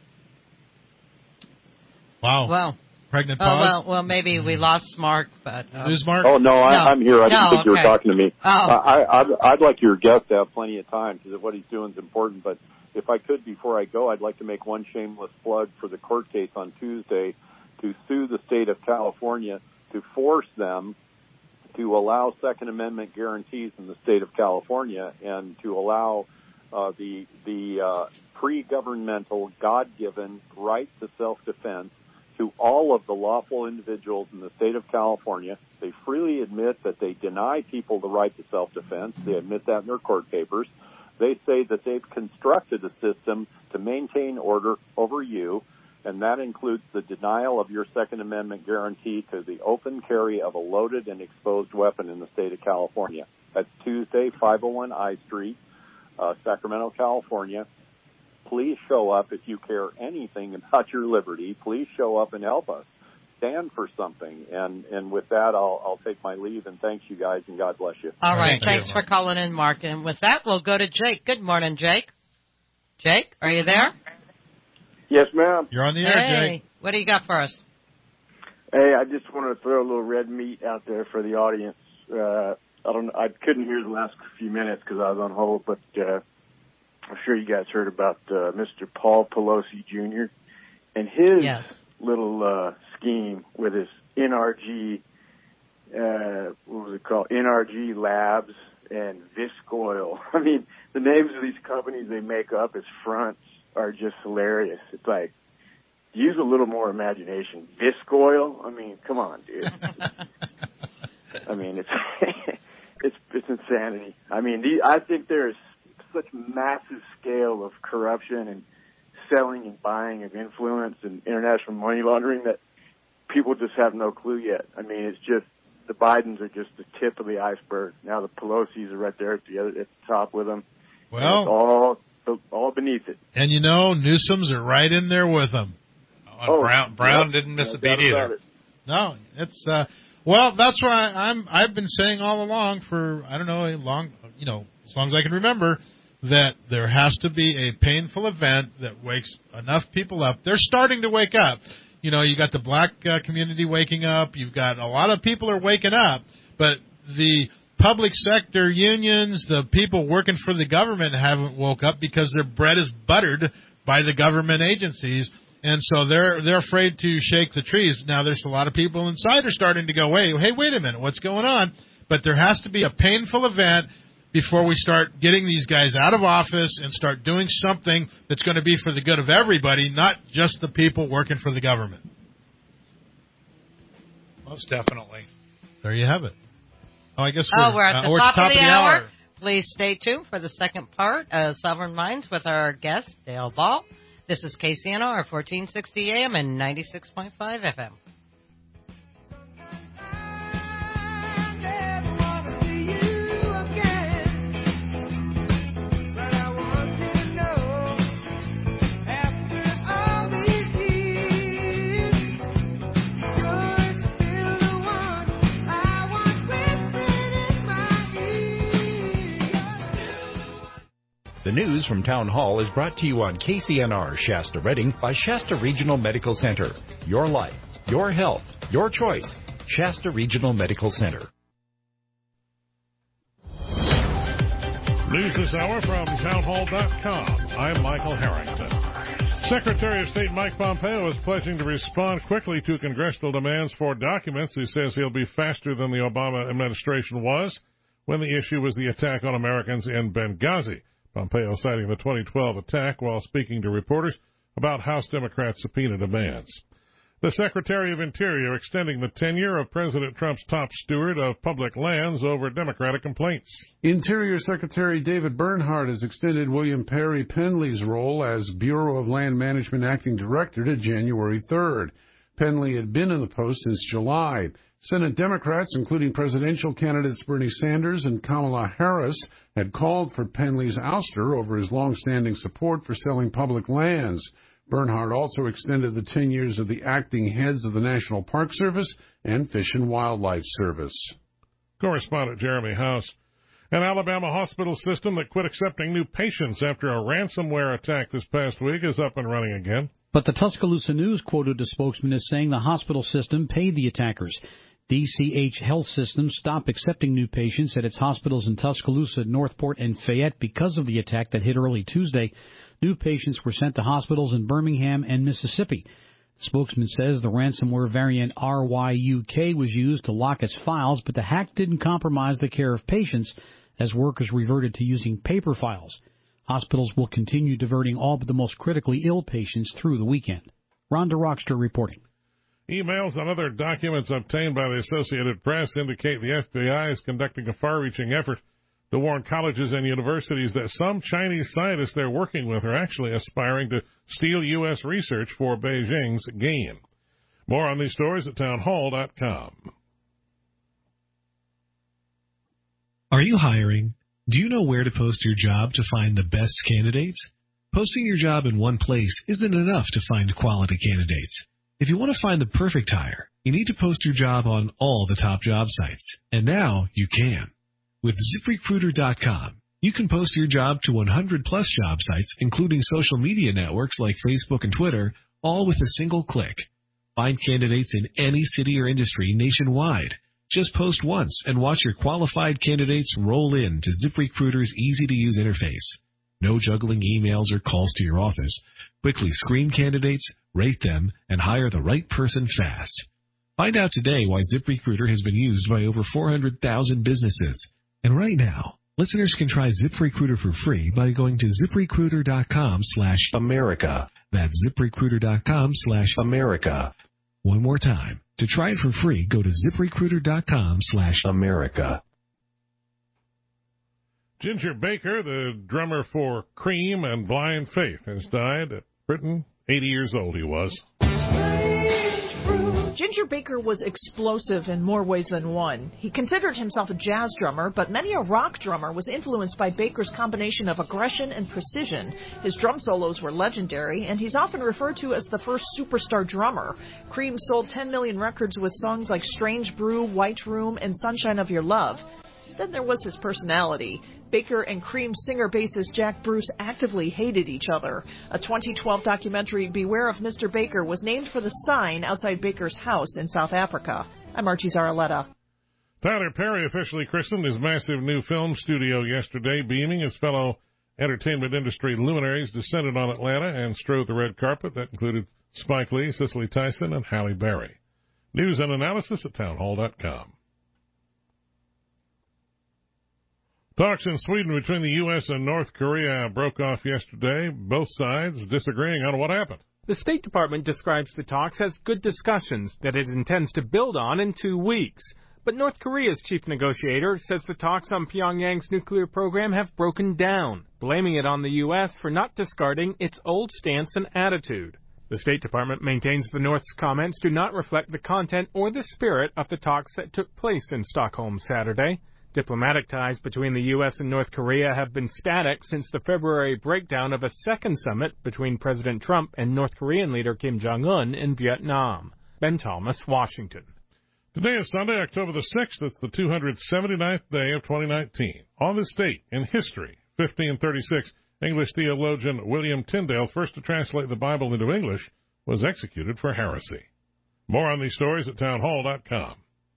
Wow. Well. Pregnant pause? Well, maybe we lost Mark, but... Who's Mark? Oh, no, I'm here. I didn't think you were talking to me. Oh. I'd like your guest to have plenty of time, because what he's doing is important. But if I could, before I go, I'd like to make one shameless plug for the court case on Tuesday to sue the state of California to force them to allow Second Amendment guarantees in the state of California and to allow the pre-governmental, God-given right to self-defense to all of the lawful individuals in the state of California. They freely admit that they deny people the right to self-defense. They admit that in their court papers. They say that they've constructed a system to maintain order over you, and that includes the denial of your Second Amendment guarantee to the open carry of a loaded and exposed weapon in the state of California. That's Tuesday, 501 I Street, Sacramento, California. Please show up if you care anything about your liberty. Please show up and help us. Stand for something. And with that, I'll take my leave, and thanks you guys, and God bless you. All right. Thanks for calling in, Mark. And with that, we'll go to Jake. Good morning, Jake. Jake, are you there? Yes, ma'am. You're on the air, Jake. What do you got for us? Hey, I just wanted to throw a little red meat out there for the audience. I couldn't hear the last few minutes because I was on hold, but I'm sure you guys heard about Mr. Paul Pelosi Jr. and his little scheme with his NRG, what was it called? NRG Labs and Visc Oil. I mean, the names of these companies they make up as fronts are just hilarious. It's like, use a little more imagination. Visc Oil? I mean, come on, dude. I mean, it's insanity. I mean, I think there's such massive scale of corruption and selling and buying of influence and international money laundering that people just have no clue yet. I mean, it's just the Bidens are just the tip of the iceberg. Now the Pelosi's are right there at the top with them. Well, it's all beneath it. And Newsom's are right in there with them. Brown didn't miss a beat either. No, it's well, that's why I've been saying all along for as long as I can remember, that there has to be a painful event that wakes enough people up. They're starting to wake up. You got the black community waking up. You've got a lot of people are waking up, but the public sector unions, the people working for the government haven't woke up because their bread is buttered by the government agencies, and so they're afraid to shake the trees. Now, there's a lot of people inside are starting to go, hey, wait a minute, what's going on? But there has to be a painful event before we start getting these guys out of office and start doing something that's going to be for the good of everybody, not just the people working for the government. Most definitely. There you have it. Oh, I guess we're at the top of the hour. Please stay tuned for the second part of Sovereign Minds with our guest, Dale Ball. This is KCNR, 1460 AM and 96.5 FM. The news from Town Hall is brought to you on KCNR Shasta Redding by Shasta Regional Medical Center. Your life, your health, your choice. Shasta Regional Medical Center. News this hour from townhall.com. I'm Michael Harrington. Secretary of State Mike Pompeo is pledging to respond quickly to congressional demands for documents. He says he'll be faster than the Obama administration was when the issue was the attack on Americans in Benghazi. Pompeo citing the 2012 attack while speaking to reporters about House Democrats' subpoena demands. The Secretary of Interior extending the tenure of President Trump's top steward of public lands over Democratic complaints. Interior Secretary David Bernhardt has extended William Perry Penley's role as Bureau of Land Management Acting Director to January 3rd. Penley had been in the post since July. Senate Democrats, including presidential candidates Bernie Sanders and Kamala Harris, had called for Penley's ouster over his long-standing support for selling public lands. Bernhardt also extended the 10 years of the acting heads of the National Park Service and Fish and Wildlife Service. Correspondent Jeremy House. An Alabama hospital system that quit accepting new patients after a ransomware attack this past week is up and running again. But the Tuscaloosa News quoted a spokesman as saying the hospital system paid the attackers. DCH Health System stopped accepting new patients at its hospitals in Tuscaloosa, Northport, and Fayette because of the attack that hit early Tuesday. New patients were sent to hospitals in Birmingham and Mississippi. The spokesman says the ransomware variant RYUK was used to lock its files, but the hack didn't compromise the care of patients as workers reverted to using paper files. Hospitals will continue diverting all but the most critically ill patients through the weekend. Rhonda Rockster reporting. Emails and other documents obtained by the Associated Press indicate the FBI is conducting a far-reaching effort to warn colleges and universities that some Chinese scientists they're working with are actually aspiring to steal U.S. research for Beijing's gain. More on these stories at townhall.com. Are you hiring? Do you know where to post your job to find the best candidates? Posting your job in one place isn't enough to find quality candidates. If you want to find the perfect hire, you need to post your job on all the top job sites. And now you can. With ZipRecruiter.com, you can post your job to 100-plus job sites, including social media networks like Facebook and Twitter, all with a single click. Find candidates in any city or industry nationwide. Just post once and watch your qualified candidates roll in to ZipRecruiter's easy-to-use interface. No juggling emails or calls to your office. Quickly screen candidates, rate them, and hire the right person fast. Find out today why ZipRecruiter has been used by over 400,000 businesses. And right now, listeners can try ZipRecruiter for free by going to ZipRecruiter.com/America. That's ZipRecruiter.com/America. One more time. To try it for free, go to ZipRecruiter.com/America. Ginger Baker, the drummer for Cream and Blind Faith, has died at Britain. 80 years old he was. Ginger Baker was explosive in more ways than one. He considered himself a jazz drummer, but many a rock drummer was influenced by Baker's combination of aggression and precision. His drum solos were legendary, and he's often referred to as the first superstar drummer. Cream sold 10 million records with songs like Strange Brew, White Room, and Sunshine of Your Love. Then there was his personality. Baker and Cream singer-bassist Jack Bruce actively hated each other. A 2012 documentary, Beware of Mr. Baker, was named for the sign outside Baker's house in South Africa. I'm Archie Zaraletta. Tyler Perry officially christened his massive new film studio yesterday, beaming as fellow entertainment industry luminaries descended on Atlanta and strode the red carpet. That included Spike Lee, Cicely Tyson, and Halle Berry. News and analysis at townhall.com. Talks in Sweden between the U.S. and North Korea broke off yesterday, both sides disagreeing on what happened. The State Department describes the talks as good discussions that it intends to build on in 2 weeks. But North Korea's chief negotiator says the talks on Pyongyang's nuclear program have broken down, blaming it on the U.S. for not discarding its old stance and attitude. The State Department maintains the North's comments do not reflect the content or the spirit of the talks that took place in Stockholm Saturday. Diplomatic ties between the U.S. and North Korea have been static since the February breakdown of a second summit between President Trump and North Korean leader Kim Jong-un in Vietnam. Ben Thomas, Washington. Today is Sunday, October the 6th. It's the 279th day of 2019. On this date in history, 1536, English theologian William Tyndale, first to translate the Bible into English, was executed for heresy. More on these stories at townhall.com.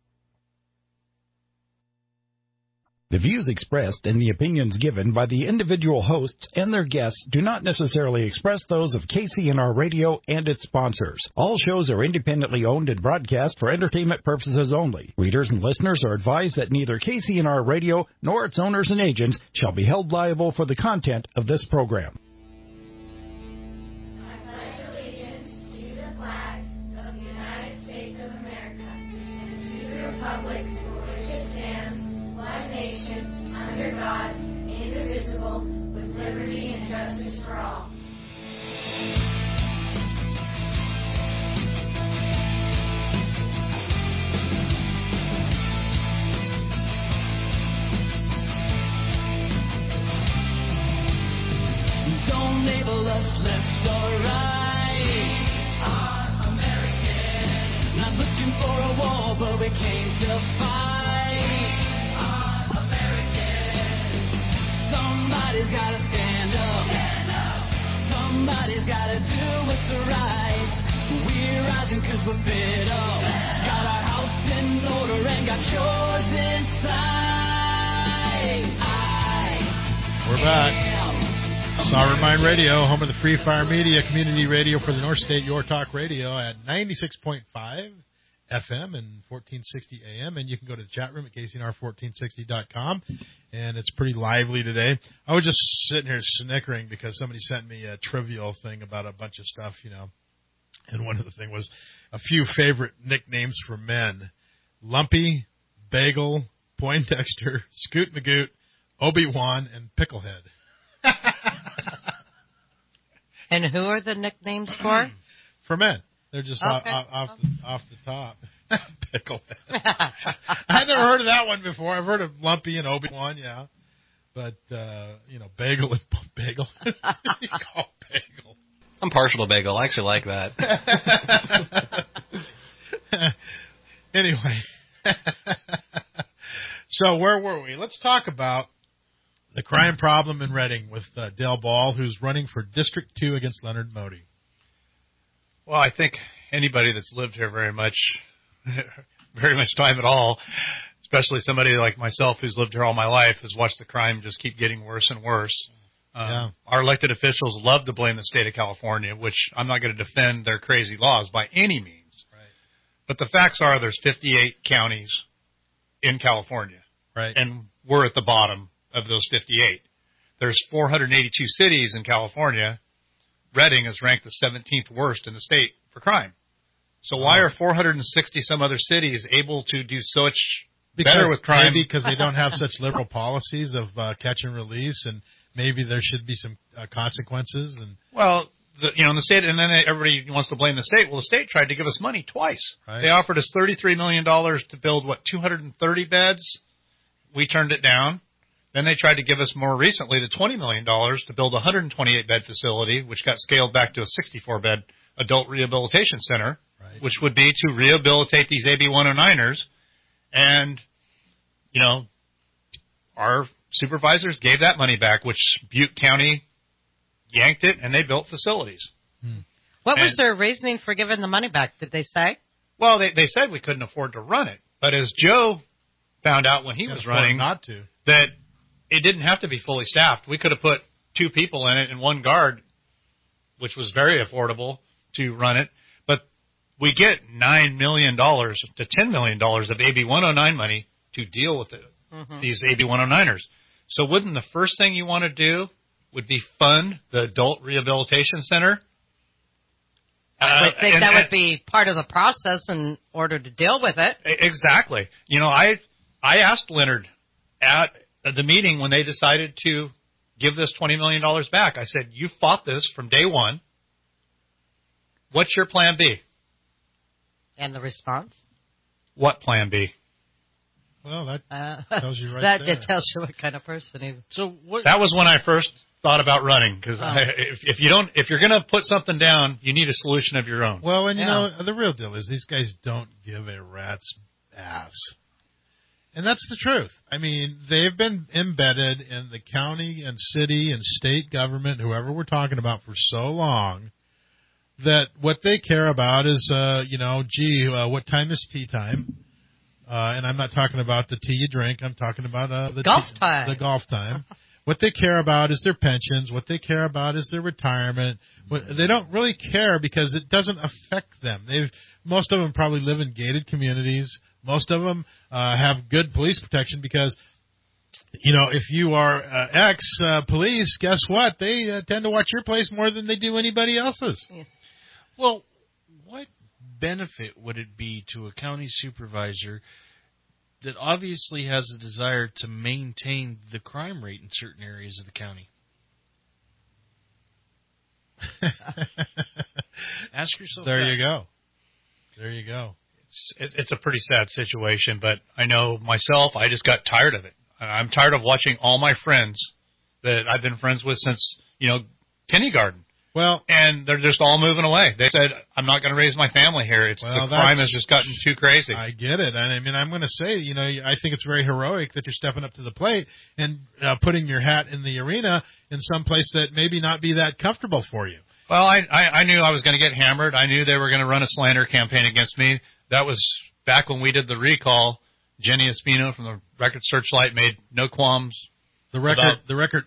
The views expressed and the opinions given by the individual hosts and their guests do not necessarily express those of KCNR Radio and its sponsors. All shows are independently owned and broadcast for entertainment purposes only. Readers and listeners are advised that neither KCNR Radio nor its owners and agents shall be held liable for the content of this program. Under God, indivisible, with liberty and justice for all. Don't label us left or right. Are American. Not looking for a war, but we came to fight. Somebody's gotta stand up. Somebody's gotta do what's right. We're rising 'cause we're fed up. Got our house in order and got yours inside. We're back. Sovereign Mind Radio, home of the Free Fire Media, community radio for the North State, Your Talk Radio at 96.5 FM and 1460 AM, and you can go to the chat room at KCNR1460.com, and it's pretty lively today. I was just sitting here snickering because somebody sent me a trivial thing about a bunch of stuff, and one of the things was a few favorite nicknames for men: Lumpy, Bagel, Poindexter, Scoot Magoot, Obi-Wan, and Picklehead. And who are the nicknames for? For men. They're just off the top. Picklehead. I never heard of that one before. I've heard of Lumpy and Obi-Wan, yeah. But, Bagel and Bagel. You call Bagel. I'm partial to Bagel. I actually like that. Anyway. So where were we? Let's talk about the crime problem in Reading with Dale Ball, who's running for District 2 against Leonard Modi. Well, I think anybody that's lived here very much time at all, especially somebody like myself who's lived here all my life, has watched the crime just keep getting worse and worse. Our elected officials love to blame the state of California, which I'm not going to defend their crazy laws by any means. Right. But the facts are there's 58 counties in California. Right. And we're at the bottom of those 58. There's 482 cities in California. Reading is ranked the 17th worst in the state for crime. So why are 460 some other cities able to do such better with crime? Maybe because they don't have such liberal policies of catch and release, and maybe there should be some consequences. And the state, and then everybody wants to blame the state. Well, the state tried to give us money twice. Right. They offered us $33 million to build 230 beds. We turned it down. Then they tried to give us more recently the $20 million to build a 128-bed facility, which got scaled back to a 64-bed adult rehabilitation center, which would be to rehabilitate these AB 109ers. And, our supervisors gave that money back, which Butte County yanked it, and they built facilities. What was their reasoning for giving the money back, did they say? Well, they said we couldn't afford to run it. But as Joe found out when he was running, that it didn't have to be fully staffed. We could have put 2 people in it and 1 guard, which was very affordable to run it. But we get $9 million to $10 million of AB 109 money to deal with these AB 109ers. So wouldn't the first thing you want to do would be fund the adult rehabilitation center? I would think that would be part of the process in order to deal with it. Exactly. I asked Leonard at the meeting when they decided to give this $20 million back. I said, you fought this from day one. What's your plan B? And the response? What plan B? Well, that tells you that tells you what kind of person he was. So that was when I first thought about running, because if you're going to put something down, you need a solution of your own. Well, and the real deal is these guys don't give a rat's ass. And that's the truth. I mean, they've been embedded in the county and city and state government, whoever we're talking about, for so long that what they care about is, what time is tea time? And I'm not talking about the tea you drink. I'm talking about the golf time. What they care about is their pensions. What they care about is their retirement. They don't really care because it doesn't affect them. Most of them probably live in gated communities. Most of them have good police protection because, if you are ex-police, guess what? They tend to watch your place more than they do anybody else's. Yeah. Well, what benefit would it be to a county supervisor that obviously has a desire to maintain the crime rate in certain areas of the county? Ask yourself There that. you go. There you go. It's a pretty sad situation, but I know myself, I just got tired of it. I'm tired of watching all my friends that I've been friends with since, kindergarten. Well, and they're just all moving away. They said, I'm not going to raise my family here. The crime has just gotten too crazy. I get it. And I mean, I'm going to say, I think it's very heroic that you're stepping up to the plate and putting your hat in the arena in some place that maybe not be that comfortable for you. Well, I knew I was going to get hammered. I knew they were going to run a slander campaign against me. That was back when we did the recall. Jenny Espino from the Record Searchlight made no qualms. The record.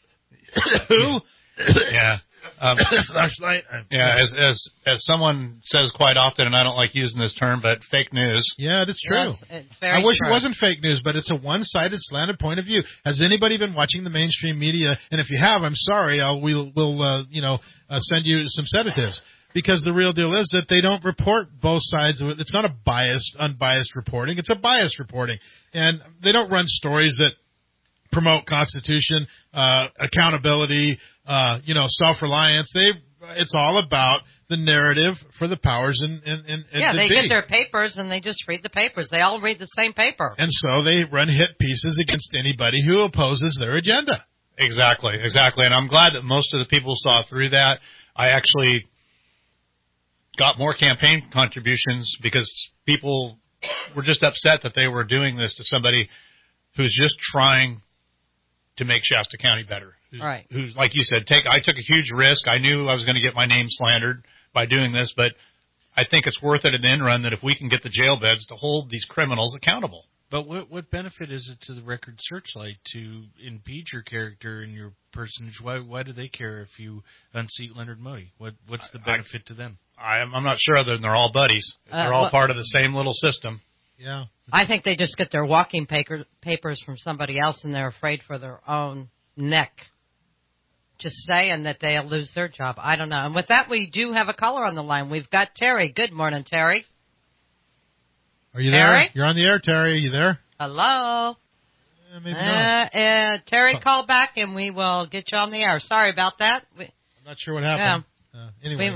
Who? Yeah. Flashlight. Yeah, as someone says quite often, and I don't like using this term, but fake news. Yeah, it's true. Yes, it's very I wish true. it wasn't fake news, but it's a one-sided, slanted point of view. Has anybody been watching the mainstream media? And if you have, I'm sorry. We'll send you some sedatives. Because the real deal is that they don't report both sides of it. It's not a unbiased reporting. It's a biased reporting. And they don't run stories that promote Constitution, accountability, self-reliance. It's all about the narrative for the powers in they get their papers and they just read the papers. They all read the same paper. And so they run hit pieces against anybody who opposes their agenda. Exactly. And I'm glad that most of the people saw through that. I actually got more campaign contributions because people were just upset that they were doing this to somebody who's just trying to make Shasta County better. Right. Who's, like you said, I took a huge risk. I knew I was going to get my name slandered by doing this, but I think it's worth it in the end run that if we can get the jail beds to hold these criminals accountable. But what benefit is it to the Record Searchlight to impede your character and your personage? Why do they care if you unseat Leonard Modi? What's the benefit to them? I'm not sure, other than they're all buddies. They're all part of the same little system. Yeah. I think they just get their walking papers from somebody else, and they're afraid for their own neck. Just saying that they'll lose their job. I don't know. And with that, we do have a caller on the line. We've got Terry. Good morning, Terry. Are you Terry? there? You're on the air, Terry. Are you there? Hello. Maybe not. Terry, call back, and we will get you on the air. Sorry about that. I'm not sure what happened. Anyway.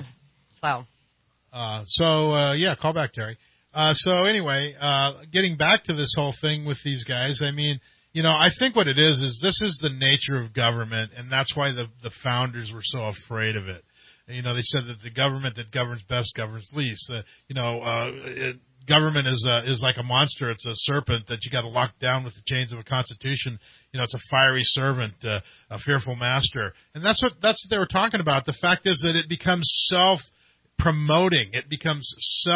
Call back, Terry. Getting back to this whole thing with these guys, I mean, I think what it is this is the nature of government, and that's why the founders were so afraid of it. They said that the government that governs best governs least. Government is like a monster. It's a serpent that you got to lock down with the chains of a constitution. It's a fiery servant, a fearful master, and that's what they were talking about. The fact is that it becomes self-promoting. It becomes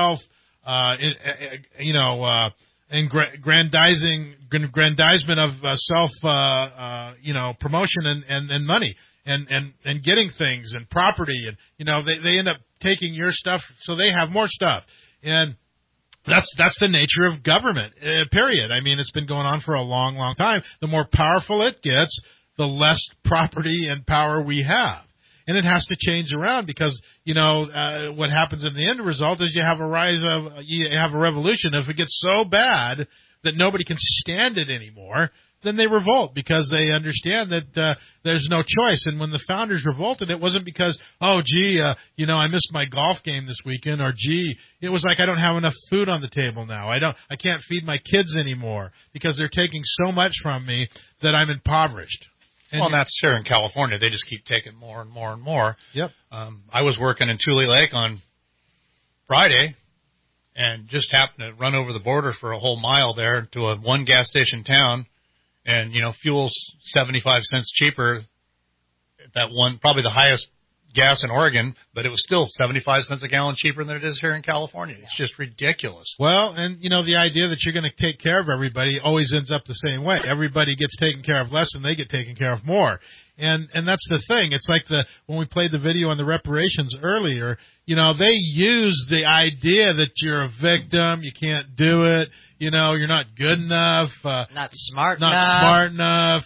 aggrandizement of promotion and money and getting things and property, and they end up taking your stuff so they have more stuff, and that's the nature of government. Period. I mean, it's been going on for a long, long time. The more powerful it gets, the less property and power we have. And it has to change around because, what happens in the end result is you have a revolution. If it gets so bad that nobody can stand it anymore, then they revolt because they understand that there's no choice. And when the founders revolted, it wasn't because, I missed my golf game this weekend, or it was like I don't have enough food on the table now. I can't feed my kids anymore because they're taking so much from me that I'm impoverished. And that's here in California. They just keep taking more and more and more. Yep. I was working in Tule Lake on Friday, and just happened to run over the border for a whole mile there to a one gas station town, and fuel's 75 cents cheaper at that one, probably the highest gas in Oregon, but it was still 75 cents a gallon cheaper than it is here in California. It's just ridiculous. Well, and the idea that you're going to take care of everybody always ends up the same way. Everybody gets taken care of less and they get taken care of more. And that's the thing. It's like when we played the video on the reparations earlier, they use the idea that you're a victim, you can't do it, you're not good enough, not smart enough,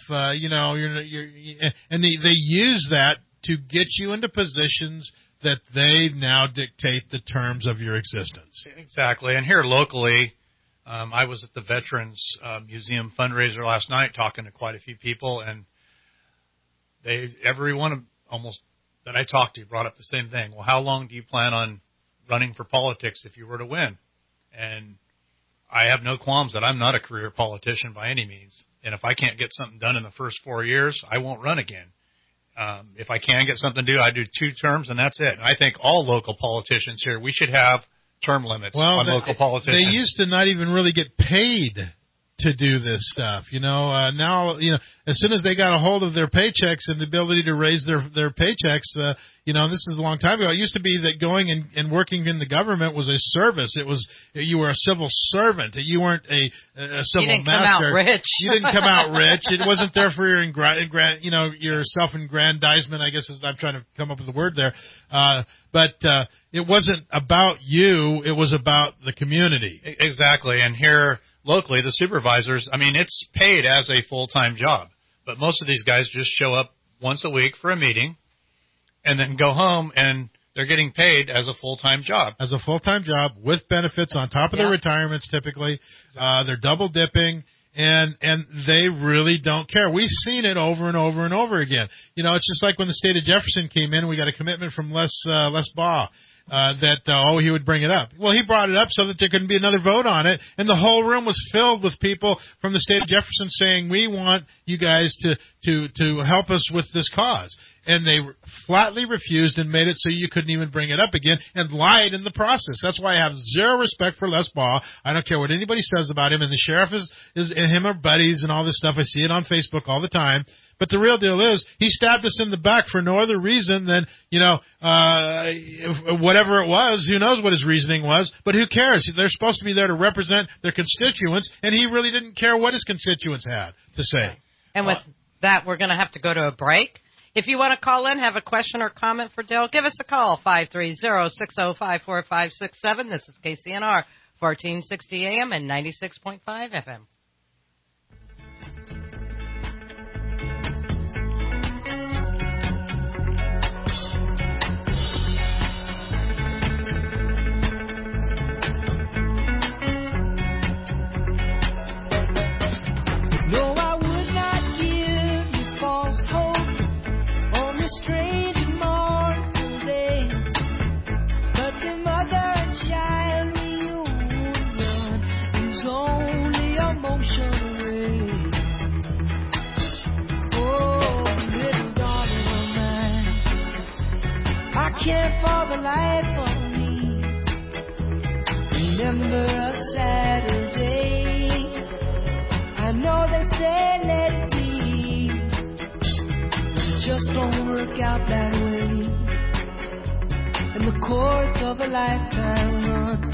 and they use that to get you into positions that they now dictate the terms of your existence. Exactly. And here locally, I was at the Veterans Museum fundraiser last night talking to quite a few people, and everyone almost that I talked to brought up the same thing. Well, how long do you plan on running for politics if you were to win? And I have no qualms that I'm not a career politician by any means. And if I can't get something done in the first 4 years, I won't run again. If I can get something to do, I do 2 terms, and that's it. And I think all local politicians here, we should have term limits on local politicians. They used to not even really get paid to do this stuff. Now, as soon as they got a hold of their paychecks and the ability to raise their paychecks, this is a long time ago. It used to be that going and working in the government was a service. You were a civil servant. You weren't a civil master. You didn't come out rich. You didn't come out rich. It wasn't there for your self-aggrandizement, I guess, as I'm trying to come up with the word there. But it wasn't about you. It was about the community. Exactly. And here locally, the supervisors, it's paid as a full-time job. But most of these guys just show up once a week for a meeting and then go home, and they're getting paid as a full-time job. As a full-time job with benefits on top of their retirements typically. They're double-dipping, and they really don't care. We've seen it over and over and over again. It's just like when the state of Jefferson came in, we got a commitment from Les Baugh. He would bring it up. Well, he brought it up so that there couldn't be another vote on it, and the whole room was filled with people from the state of Jefferson saying, we want you guys to help us with this cause. And they flatly refused and made it so you couldn't even bring it up again and lied in the process. That's why I have zero respect for Les Baugh. I don't care what anybody says about him, and the sheriff is and him are buddies and all this stuff. I see it on Facebook all the time. But the real deal is he stabbed us in the back for no other reason than, whatever it was. Who knows what his reasoning was, but who cares? They're supposed to be there to represent their constituents, and he really didn't care what his constituents had to say. And with that, we're going to have to go to a break. If you want to call in, have a question or comment for Dale, give us a call, 530-605-4567. This is KCNR, 1460 AM and 96.5 FM. Care for the life of me. Remember a Saturday. I know they say let it be. It just don't work out that way. And the course of a lifetime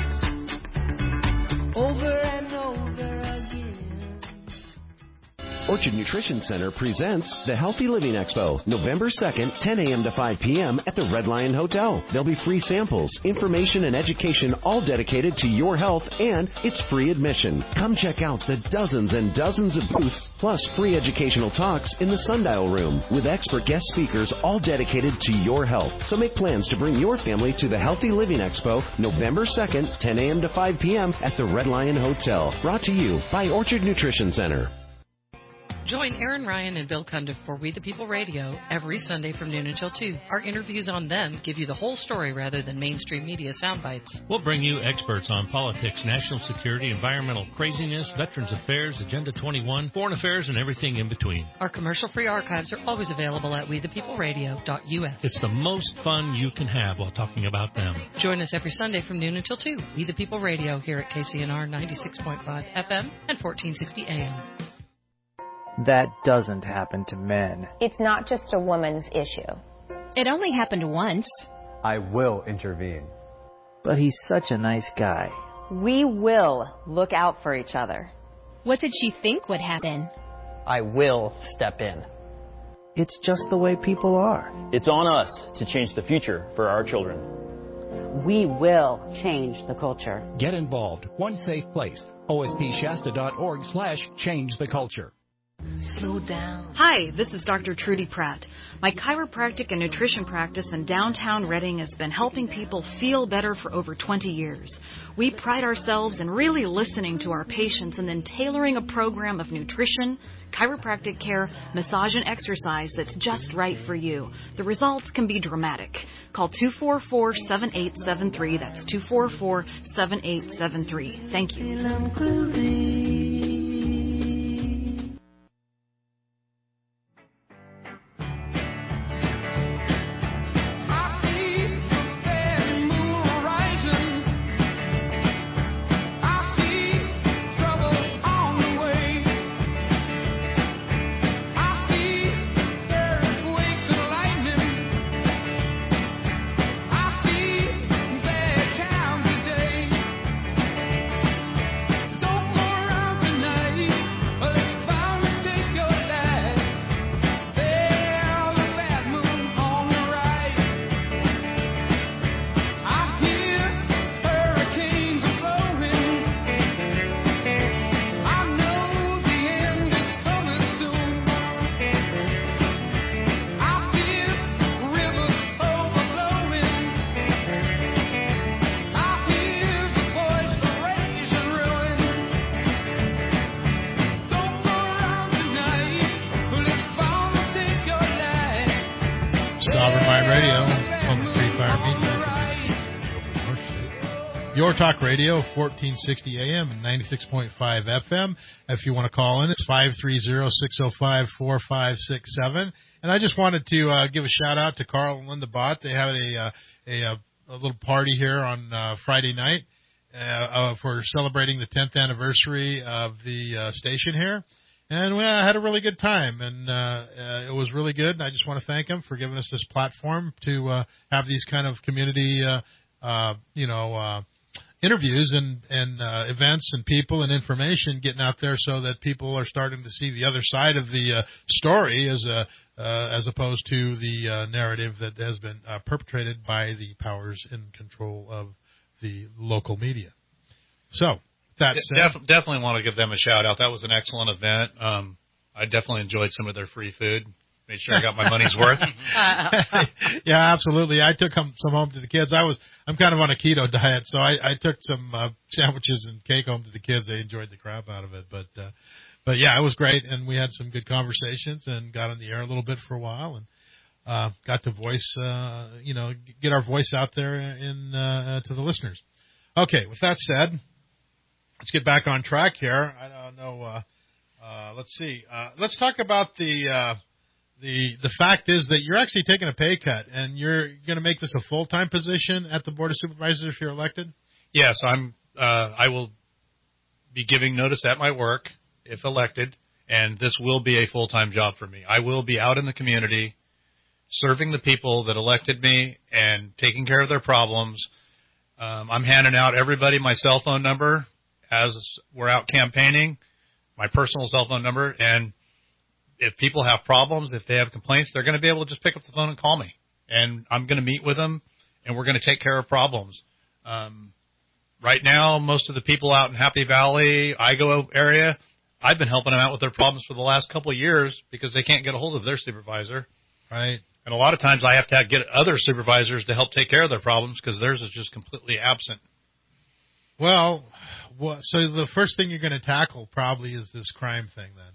runs over and over again. Orchard Nutrition Center presents the Healthy Living Expo, November 2nd, 10 a.m. to 5 p.m. at the Red Lion Hotel. There'll be free samples, information, and education all dedicated to your health, and it's free admission. Come check out the dozens and dozens of booths, plus free educational talks in the Sundial Room with expert guest speakers all dedicated to your health. So make plans to bring your family to the Healthy Living Expo, November 2nd, 10 a.m. to 5 p.m. at the Red Lion Hotel. Brought to you by Orchard Nutrition Center. Join Aaron Ryan and Bill Cundiff for We the People Radio every Sunday from noon until 2. Our interviews on them give you the whole story rather than mainstream media sound bites. We'll bring you experts on politics, national security, environmental craziness, Veterans Affairs, Agenda 21, foreign affairs, and everything in between. Our commercial-free archives are always available at wethepeopleradio.us. It's the most fun you can have while talking about them. Join us every Sunday from noon until 2. We the People Radio here at KCNR 96.5 FM and 1460 AM. That doesn't happen to men. It's not just a woman's issue. It only happened once. I will intervene. But he's such a nice guy. We will look out for each other. What did she think would happen? I will step in. It's just the way people are. It's on us to change the future for our children. We will change the culture. Get involved. One safe place. ospshasta.org/change the culture. Slow down. Hi, this is Dr. Trudy Pratt. My chiropractic and nutrition practice in downtown Reading has been helping people feel better for over 20 years. We pride ourselves in really listening to our patients and then tailoring a program of nutrition, chiropractic care, massage, and exercise that's just right for you. The results can be dramatic. Call 244-7873. That's 244-7873. Thank you. Your Talk Radio, 1460 AM and 96.5 FM. If you want to call in, it's 530-605-4567. And I just wanted to give a shout-out to Carl and Linda Bott. They had a little party here on Friday night for celebrating the 10th anniversary of the station here. And we had a really good time, and it was really good. And I just want to thank them for giving us this platform to have these kind of community, interviews and events and people and information getting out there, so that people are starting to see the other side of the story as opposed to the narrative that has been perpetrated by the powers in control of the local media. So that said, definitely want to give them a shout out. That was an excellent event. I definitely enjoyed some of their free food. Made sure I got my money's worth. Yeah, absolutely. I took some home to the kids. I'm kind of on a keto diet, so I took some sandwiches and cake home to the kids. They enjoyed the crap out of it, but yeah, it was great, and we had some good conversations and got on the air a little bit for a while, and got to voice, get our voice out there to the listeners. Okay, with that said, let's get back on track here. I don't know. Let's see. Let's talk about the fact is that you're actually taking a pay cut, and you're going to make this a full-time position at the Board of Supervisors if you're elected? Yes, I will be giving notice at my work if elected, and this will be a full-time job for me. I will be out in the community serving the people that elected me and taking care of their problems. I'm handing out everybody my cell phone number as we're out campaigning, my personal cell phone number, and if people have problems, if they have complaints, they're going to be able to just pick up the phone and call me. And I'm going to meet with them, and we're going to take care of problems. Right now, most of the people out in Happy Valley, Igo area, I've been helping them out with their problems for the last couple of years because they can't get a hold of their supervisor. Right. And a lot of times I have to get other supervisors to help take care of their problems because theirs is just completely absent. Well, so the first thing you're going to tackle probably is this crime thing then.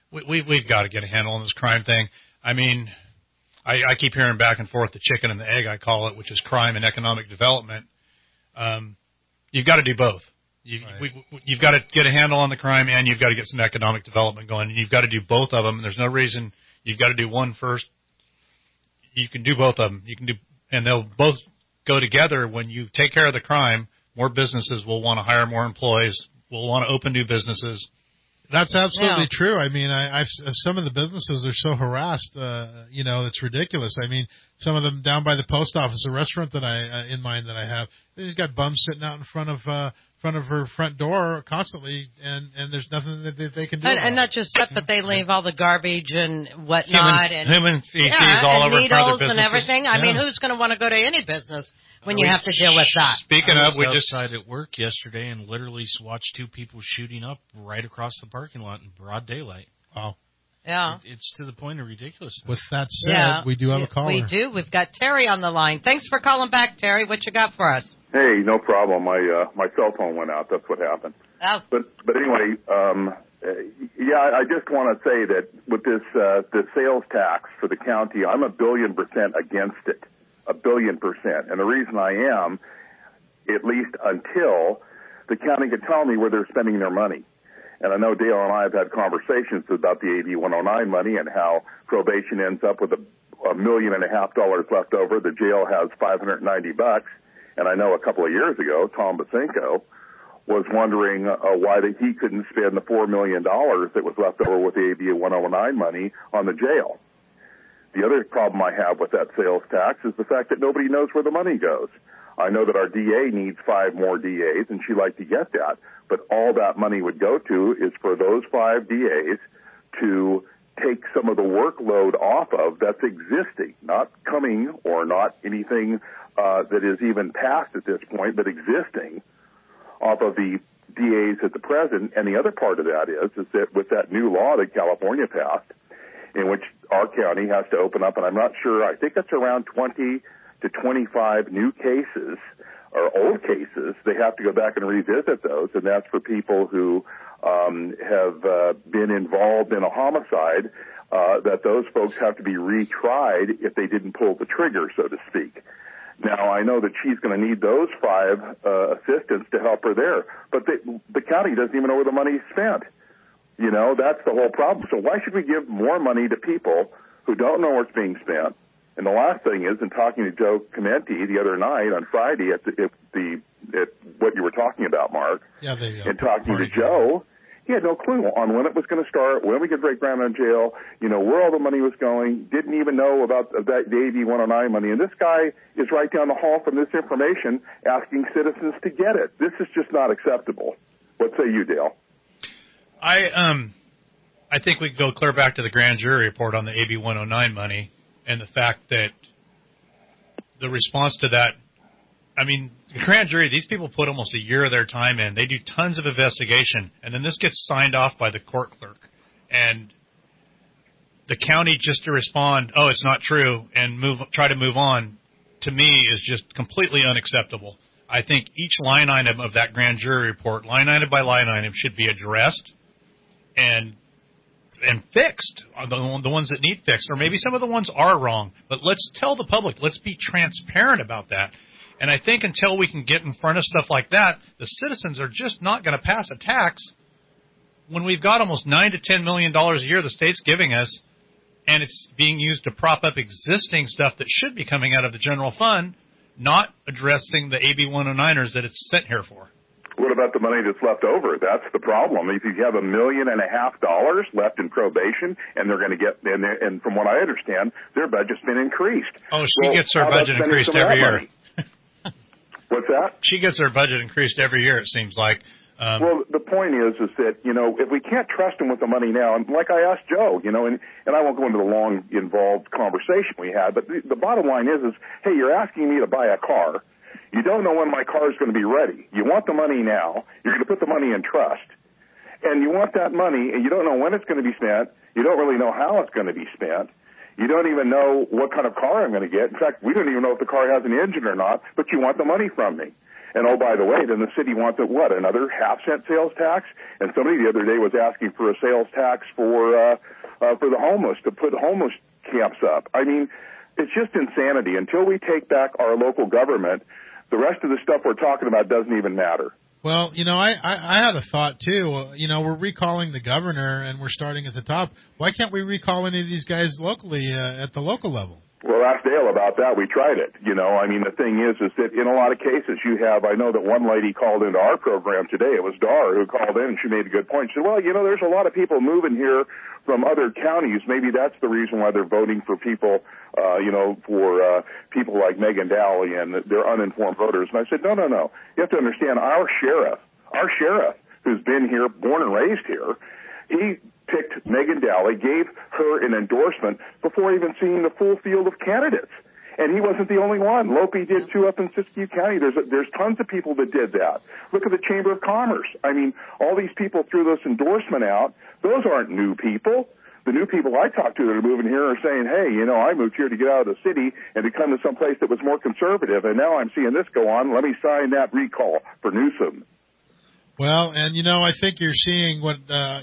we've got to get a handle on this crime thing. I mean, I keep hearing back and forth the chicken and the egg, I call it, which is crime and economic development. You've got to do both. You've got to get a handle on the crime, and you've got to get some economic development going. You've got to do both of them. There's no reason you've got to do one first. You can do both of them. And they'll both go together. When you take care of the crime, more businesses will want to hire more employees, will want to open new businesses. That's absolutely true. I mean, I've some of the businesses are so harassed, it's ridiculous. I mean, some of them down by the post office, a restaurant that in mind that I have, they've got bums sitting out in front of her front door constantly, and there's nothing that they can do. And not just that, but they leave all the garbage and whatnot, human feces all over in front of their businesses. And everything. I mean, who's going to want to go to any business when you have to deal with that? Speaking of, we just outside at work yesterday and literally watched two people shooting up right across the parking lot in broad daylight. Wow. Yeah. It's to the point of ridiculousness. With that said, we do have a caller. We do. We've got Terry on the line. Thanks for calling back, Terry. What you got for us? Hey, no problem. My cell phone went out. That's what happened. Oh. But anyway, I just want to say that with this sales tax for the county, I'm 1,000,000,000% against it. 1,000,000,000%. And the reason I am, at least until the county can tell me where they're spending their money. And I know Dale and I have had conversations about the AB 109 money and how probation ends up with $1.5 million left over. The jail has $590. And I know a couple of years ago, Tom Basenko was wondering why he couldn't spend the $4 million that was left over with the AB 109 money on the jail. The other problem I have with that sales tax is the fact that nobody knows where the money goes. I know that our DA needs 5 more DAs, and she'd like to get that, but all that money would go to is for those 5 DAs to take some of the workload off of that's existing, not coming or not anything that is even passed at this point, but existing off of the DAs at the present. And the other part of that is that with that new law that California passed, in which our county has to open up, and I'm not sure, I think it's around 20 to 25 new cases or old cases. They have to go back and revisit those, and that's for people who have been involved in a homicide, that those folks have to be retried if they didn't pull the trigger, so to speak. Now, I know that she's going to need those 5 assistants to help her there, but the county doesn't even know where the money's spent. You know, that's the whole problem. So why should we give more money to people who don't know where it's being spent? And the last thing is, in talking to Joe Clementi the other night on Friday at what you were talking about, Mark, and talking to Joe, he had no clue on when it was going to start, when we could break ground on jail, where all the money was going, didn't even know about the AB 109 money. And this guy is right down the hall from this information asking citizens to get it. This is just not acceptable. What say you, Dale? I think we could go clear back to the grand jury report on the AB 109 money and the fact that the response to that, I mean, the grand jury, these people put almost a year of their time in. They do tons of investigation, and then this gets signed off by the court clerk. And the county just to respond, oh, it's not true, and try to move on, to me is just completely unacceptable. I think each line item of that grand jury report, line item by line item, should be addressed and fixed, the ones that need fixed, or maybe some of the ones are wrong. But let's tell the public, let's be transparent about that. And I think until we can get in front of stuff like that, the citizens are just not going to pass a tax when we've got almost $9 to $10 million a year the state's giving us, and it's being used to prop up existing stuff that should be coming out of the general fund, not addressing the AB 109ers that it's sent here for. What about the money that's left over? That's the problem. If you have $1.5 million left in probation, and they're going to get, and from what I understand, their budget's been increased. Oh, she gets her budget increased every year. What's that? She gets her budget increased every year, it seems like. Well, the point is that, if we can't trust them with the money now, and like I asked Joe, and I won't go into the long, involved conversation we had, but the bottom line is, hey, you're asking me to buy a car. You don't know when my car is going to be ready. You want the money now. You're going to put the money in trust. And you want that money, and you don't know when it's going to be spent. You don't really know how it's going to be spent. You don't even know what kind of car I'm going to get. In fact, we don't even know if the car has an engine or not, but you want the money from me. And oh, by the way, then the city wants another half-cent sales tax? And somebody the other day was asking for a sales tax for the homeless, to put homeless camps up. I mean, it's just insanity. Until we take back our local government, the rest of the stuff we're talking about doesn't even matter. Well, I had a thought, too. We're recalling the governor, and we're starting at the top. Why can't we recall any of these guys locally at the local level? Well, ask Dale about that. We tried it. I mean, the thing is that in a lot of cases I know that one lady called into our program today. It was Dar who called in, and she made a good point. She said, well, there's a lot of people moving here from other counties. Maybe that's the reason why they're voting for people, for people like Megan Dally, and they're uninformed voters. And I said, no. You have to understand, our sheriff, who's been here, born and raised here, he picked Megan Dally, gave her an endorsement before even seeing the full field of candidates. And he wasn't the only one. Lopi did too up in Siskiyou County. There's tons of people that did that. Look at the Chamber of Commerce. I mean, all these people threw this endorsement out. Those aren't new people. The new people I talk to that are moving here are saying, hey, I moved here to get out of the city and to come to some place that was more conservative, and now I'm seeing this go on. Let me sign that recall for Newsom. Well, and I think you're seeing what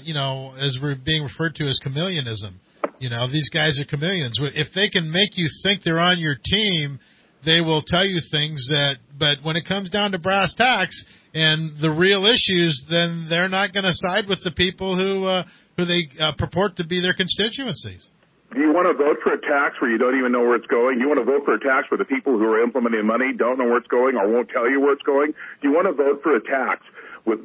as we're being referred to as chameleonism. These guys are chameleons. If they can make you think they're on your team, they will tell you things but when it comes down to brass tacks and the real issues, then they're not going to side with the people who they purport to be their constituencies. Do you want to vote for a tax where you don't even know where it's going? You want to vote for a tax where the people who are implementing money don't know where it's going or won't tell you where it's going? Do you want to vote for a tax with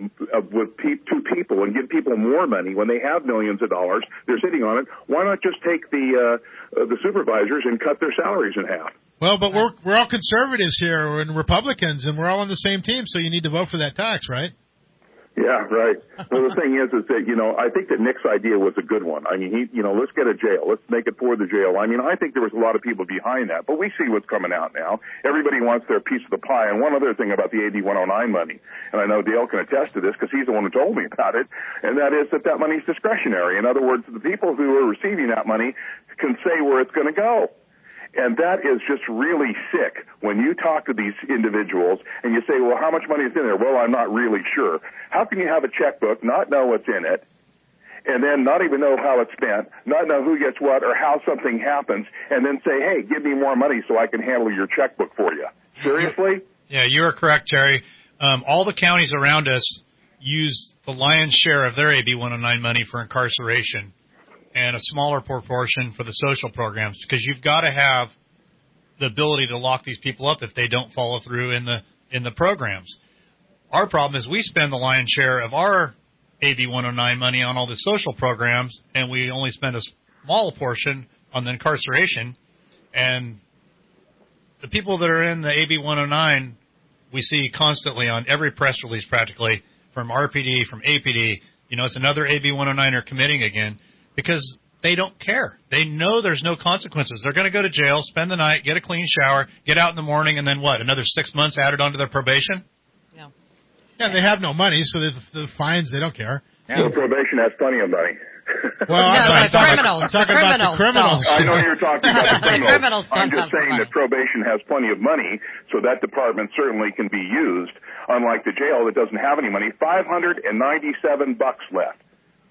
two people and give people more money when they have millions of dollars, they're sitting on it? Why not just take the supervisors and cut their salaries in half? Well, but we're all conservatives here and Republicans, and we're all on the same team, so you need to vote for that tax, right? Yeah, right. Well, the thing is that, I think that Nick's idea was a good one. I mean, let's get a jail. Let's make it for the jail. I mean, I think there was a lot of people behind that, but we see what's coming out now. Everybody wants their piece of the pie. And one other thing about the AB 109 money, and I know Dale can attest to this because he's the one who told me about it, and that is that money's discretionary. In other words, the people who are receiving that money can say where it's going to go. And that is just really sick when you talk to these individuals and you say, well, how much money is in there? Well, I'm not really sure. How can you have a checkbook, not know what's in it, and then not even know how it's spent, not know who gets what or how something happens, and then say, hey, give me more money so I can handle your checkbook for you? Seriously? Yeah, you are correct, Terry. All the counties around us use the lion's share of their AB 109 money for incarceration, and a smaller proportion for the social programs, because you've got to have the ability to lock these people up if they don't follow through in the programs. Our problem is we spend the lion's share of our AB 109 money on all the social programs, and we only spend a small portion on the incarceration. And the people that are in the AB 109, we see constantly on every press release practically from RPD, from APD, it's another AB 109er committing again. Because they don't care. They know there's no consequences. They're going to go to jail, spend the night, get a clean shower, get out in the morning, and then what? Another 6 months added onto their probation? Yeah. Yeah, they have no money, so the fines, they don't care. Yeah. So probation has plenty of money. Well, I'm talking about the criminals. I know you're talking about the criminals. I'm just saying money. that probation has plenty of money, so that department certainly can be used, unlike the jail that doesn't have any money. $597 left.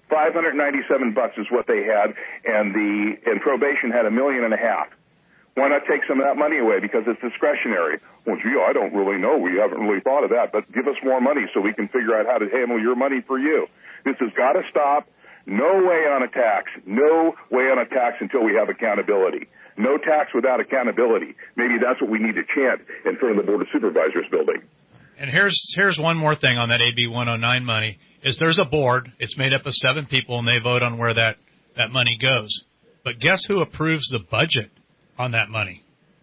$597 is what they had, and probation had $1.5 million. Why not take some of that money away? Because it's discretionary. Well, gee, I don't really know. We haven't really thought of that, but give us more money so we can figure out how to handle your money for you. This has got to stop. No way on a tax. No way on a tax until we have accountability. No tax without accountability. Maybe that's what we need to chant in front of the Board of Supervisors building. And here's one more thing on that AB 109 money. Is there's a board, it's made up of 7 people, and they vote on where that money goes. But guess who approves the budget on that money?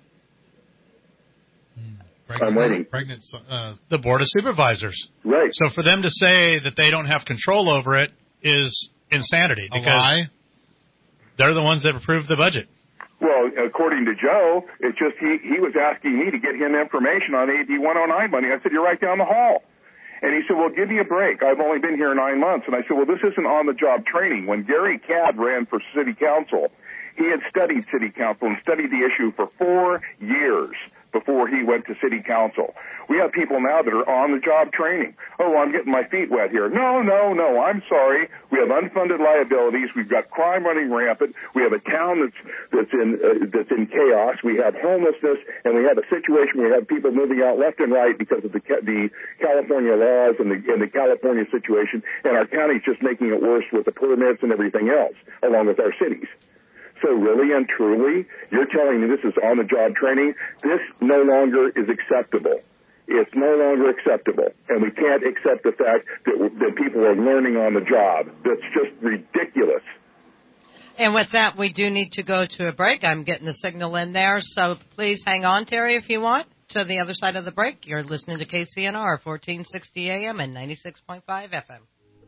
I'm waiting. The Board of Supervisors. Right. So for them to say that they don't have control over it is insanity. Because they're the ones that approve the budget. Well, according to Joe, it's just he was asking me to get him information on AB 109 money. I said, you're right down the hall. And he said, well, give me a break. I've only been here 9 months. And I said, well, this isn't on-the-job training. When Gary Cadd ran for city council, He had studied city council and studied the issue for 4 years before he went to city council. We have people now that are on the job training. Oh, I'm getting my feet wet here. No, I'm sorry. We have unfunded liabilities. We've got crime running rampant. We have a town that's in chaos. We have homelessness, and we have a situation where we have people moving out left and right because of the California laws and the California situation, and our county's just making it worse with the permits and everything else, along with our cities. So really and truly, you're telling me this is on-the-job training? This no longer is acceptable. It's no longer acceptable, and we can't accept the fact that people are learning on the job. That's just ridiculous. And with that, we do need to go to a break. I'm getting the signal in there, so please hang on, Terry, if you want, to the other side of the break. You're listening to KCNR, 1460 AM and 96.5 FM.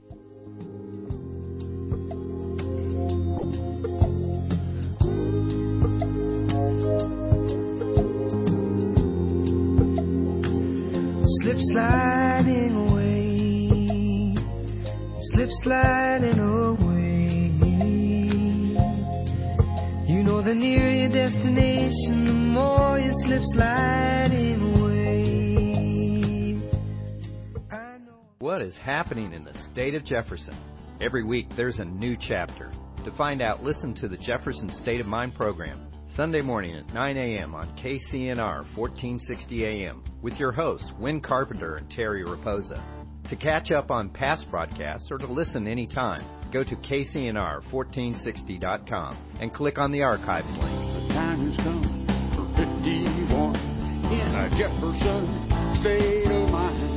Slip sliding away, slip sliding away. You know the nearer your destination, the more you slip sliding away. What is happening in the state of Jefferson? Every week there's a new chapter. To find out, listen to the Jefferson State of Mind program, Sunday morning at 9 a.m. on KCNR 1460 AM with your hosts, Wynn Carpenter and Terry Raposa. To catch up on past broadcasts or to listen anytime, go to KCNR1460.com and click on the archives link. The time has come for 51 in a Jefferson State of Mind.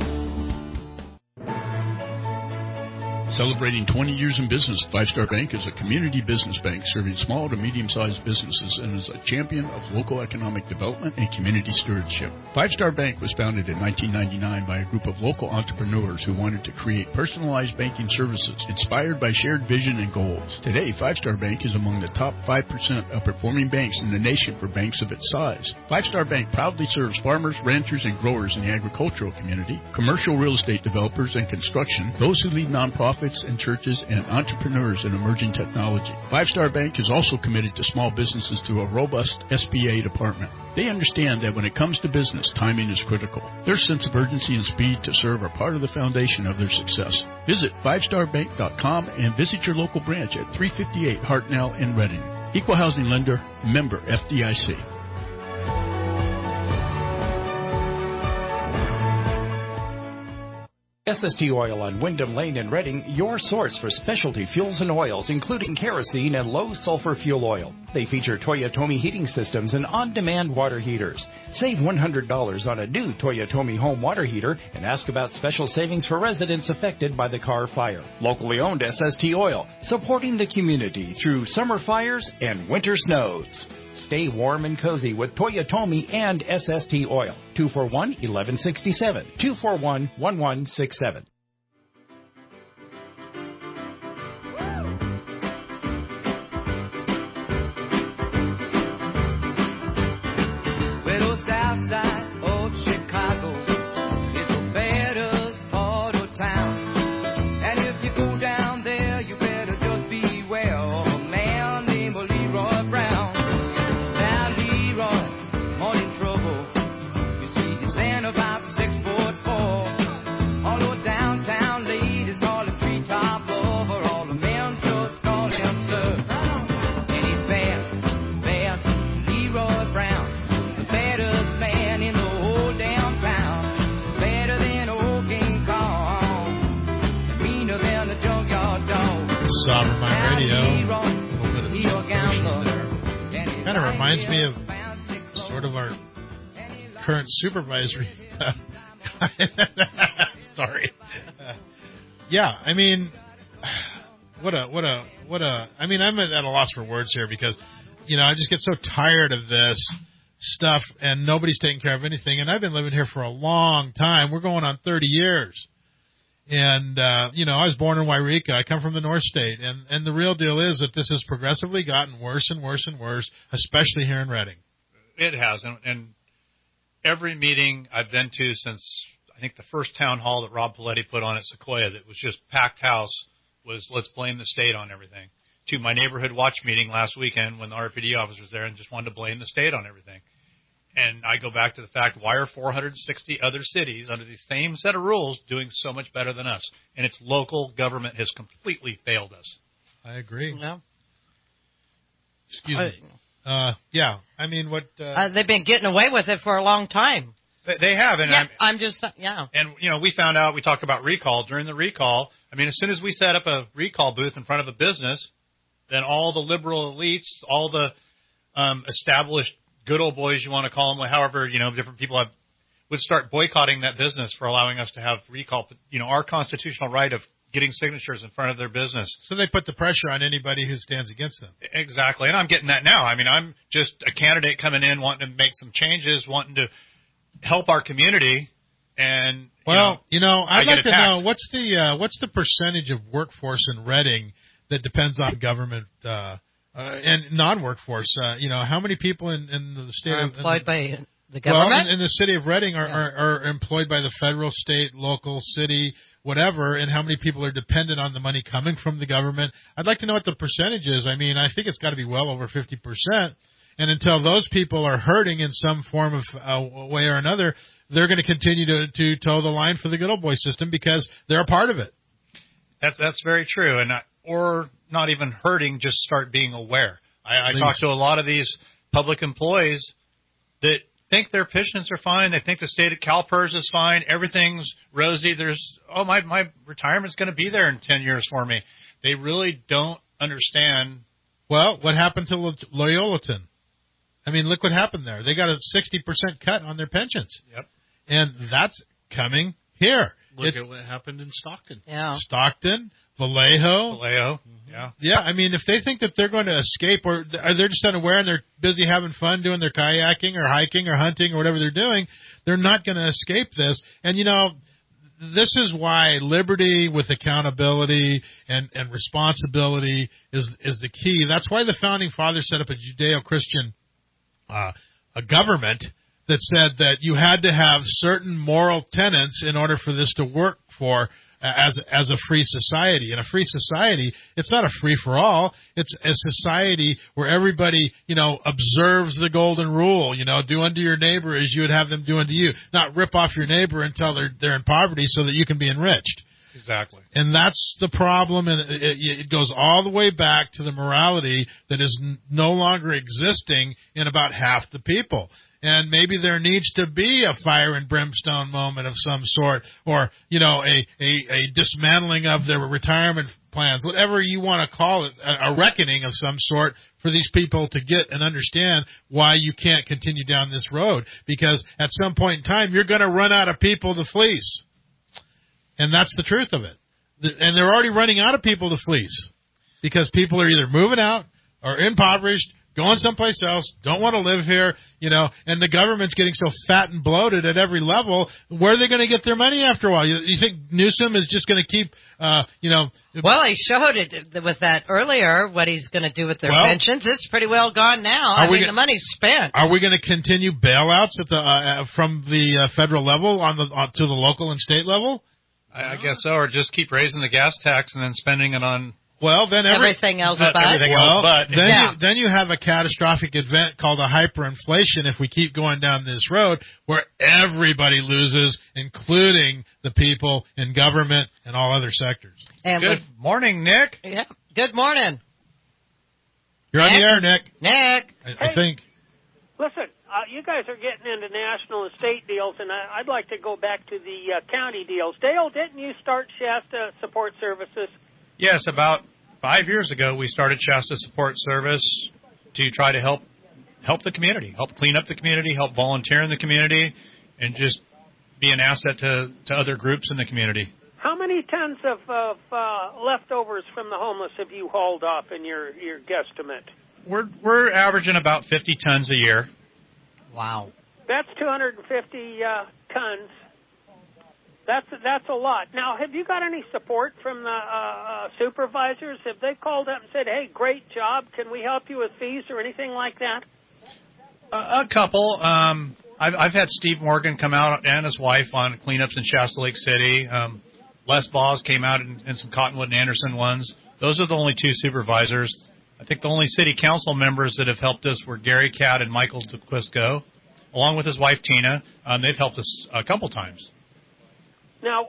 Celebrating 20 years in business, Five Star Bank is a community business bank serving small to medium-sized businesses and is a champion of local economic development and community stewardship. Five Star Bank was founded in 1999 by a group of local entrepreneurs who wanted to create personalized banking services inspired by shared vision and goals. Today, Five Star Bank is among the top 5% of performing banks in the nation for banks of its size. Five Star Bank proudly serves farmers, ranchers, and growers in the agricultural community, commercial real estate developers and construction, those who lead nonprofits and churches, and entrepreneurs in emerging technology. Five Star Bank is also committed to small businesses through a robust SBA department. They understand that when it comes to business, timing is critical. Their sense of urgency and speed to serve are part of the foundation of their success. Visit fivestarbank.com and visit your local branch at 358 Hartnell in Reading. Equal housing lender, member FDIC. SST Oil on Wyndham Lane in Reading, your source for specialty fuels and oils, including kerosene and low-sulfur fuel oil. They feature Toyotomi heating systems and on-demand water heaters. Save $100 on a new Toyotomi home water heater and ask about special savings for residents affected by the Carr fire. Locally owned SST Oil, supporting the community through summer fires and winter snows. Stay warm and cozy with Toyotomi and SST Oil. 241-1167. 241-1167. Little south side of Chicago is the baddest part of town. And if you go down there, you better just beware of a man named Leroy Brown. Now Leroy, morning trouble. You see, he's standing about 6'4". All the downtown ladies call him treetop lover. All the men just call him sir. And he's bad, bad Leroy Brown. The baddest man in the whole damn town. Better than old King Kong. Meaner than the junkyard dog. Sovereign Mind Radio. Kind of reminds me of sort of our current supervisory. Sorry. Yeah, I mean, what a. I mean, I'm at a loss for words here because, you know, I just get so tired of this stuff and nobody's taking care of anything. And I've been living here for a long time. We're going on 30 years. And, you know, I was born in Wairika. I come from the North State. And the real deal is that this has progressively gotten worse and worse and worse, especially here in Reading. It has. And every meeting I've been to since, I think, the first town hall that Rob Paletti put on at Sequoia that was just packed house was let's blame the state on everything. to my neighborhood watch meeting last weekend when the RPD officer was there and just wanted to blame the state on everything. And I go back to the fact, why are 460 other cities under the same set of rules doing so much better than us? And its local government has completely failed us. I agree. No. Excuse me. Yeah. I mean, what... they've been getting away with it for a long time. They have. And yeah, I'm just, yeah. And, we found out, we talked about recall. During the recall, I mean, as soon as we set up a recall booth in front of a business, then all the liberal elites, all the established good old boys, you want to call them, however, different people would start boycotting that business for allowing us to have recall, our constitutional right of getting signatures in front of their business. So they put the pressure on anybody who stands against them. Exactly. And I'm getting that now. I mean, I'm just a candidate coming in wanting to make some changes, wanting to help our community. And, I'd like to know, what's the percentage of workforce in Reading that depends on government and non-workforce? How many people in the state are employed by the government? Well, in the city of Reading are employed by the federal, state, local, city, whatever, and how many people are dependent on the money coming from the government. I'd like to know what the percentage is. I mean, I think it's got to be well over 50%. And until those people are hurting in some form of way or another, they're going to continue to toe the line for the good old boy system because they're a part of it. That's very true. And or not even hurting, just start being aware. I talk to a lot of these public employees that think their pensions are fine. They think the state of CalPERS is fine. Everything's rosy. My retirement's going to be there in 10 years for me. They really don't understand. Well, what happened to Loyolaton? I mean, look what happened there. They got a 60% cut on their pensions. Yep. And that's coming here. Look at what happened in Stockton. Yeah. Stockton, Vallejo. Mm-hmm. Yeah. Yeah, I mean, if they think that they're going to escape or they're just unaware and they're busy having fun doing their kayaking or hiking or hunting or whatever they're doing, they're not going to escape this. And, this is why liberty with accountability and responsibility is the key. That's why the Founding Fathers set up a Judeo-Christian a government that said that you had to have certain moral tenets in order for this to work for as a free society. In a free society, it's not a free-for-all. It's a society where everybody, observes the golden rule, do unto your neighbor as you would have them do unto you. Not rip off your neighbor until they're in poverty so that you can be enriched. Exactly. And that's the problem, and it goes all the way back to the morality that is no longer existing in about half the people. And maybe there needs to be a fire and brimstone moment of some sort, or, a dismantling of their retirement plans, whatever you want to call it, a reckoning of some sort for these people to get and understand why you can't continue down this road. Because at some point in time, you're going to run out of people to fleece. And that's the truth of it. And they're already running out of people to fleece because people are either moving out or impoverished, going someplace else, don't want to live here, and the government's getting so fat and bloated at every level. Where are they going to get their money after a while? You think Newsom is just going to keep, Well, he showed it with that earlier, what he's going to do with their pensions. It's pretty well gone now. The money's spent. Are we going to continue bailouts at from the federal level to the local and state level? I guess so, or just keep raising the gas tax and then spending it on then everything else but. Then you have a catastrophic event called a hyperinflation if we keep going down this road where everybody loses, including the people in government and all other sectors. And good morning, Nick. Yeah. Good morning. You're on the air, Nick. Nick. I think. Listen, you guys are getting into national and state deals, and I'd like to go back to the county deals. Dale, didn't you start Shasta Support Services? Yes, about 5 years ago, we started Shasta Support Service to try to help the community, help clean up the community, help volunteer in the community, and just be an asset to other groups in the community. How many tons of leftovers from the homeless have you hauled off in your guesstimate? We're averaging about 50 tons a year. Wow. That's 250 tons. That's a lot. Now, have you got any support from the supervisors? Have they called up and said, hey, great job, can we help you with fees or anything like that? A couple. I've had Steve Morgan come out and his wife on cleanups in Shasta Lake City. Les Balls came out in some Cottonwood and Anderson ones. those are the only two supervisors. I think the only city council members that have helped us were Gary Catt and Michael DeQuisco, along with his wife Tina. They've helped us a couple times. Now,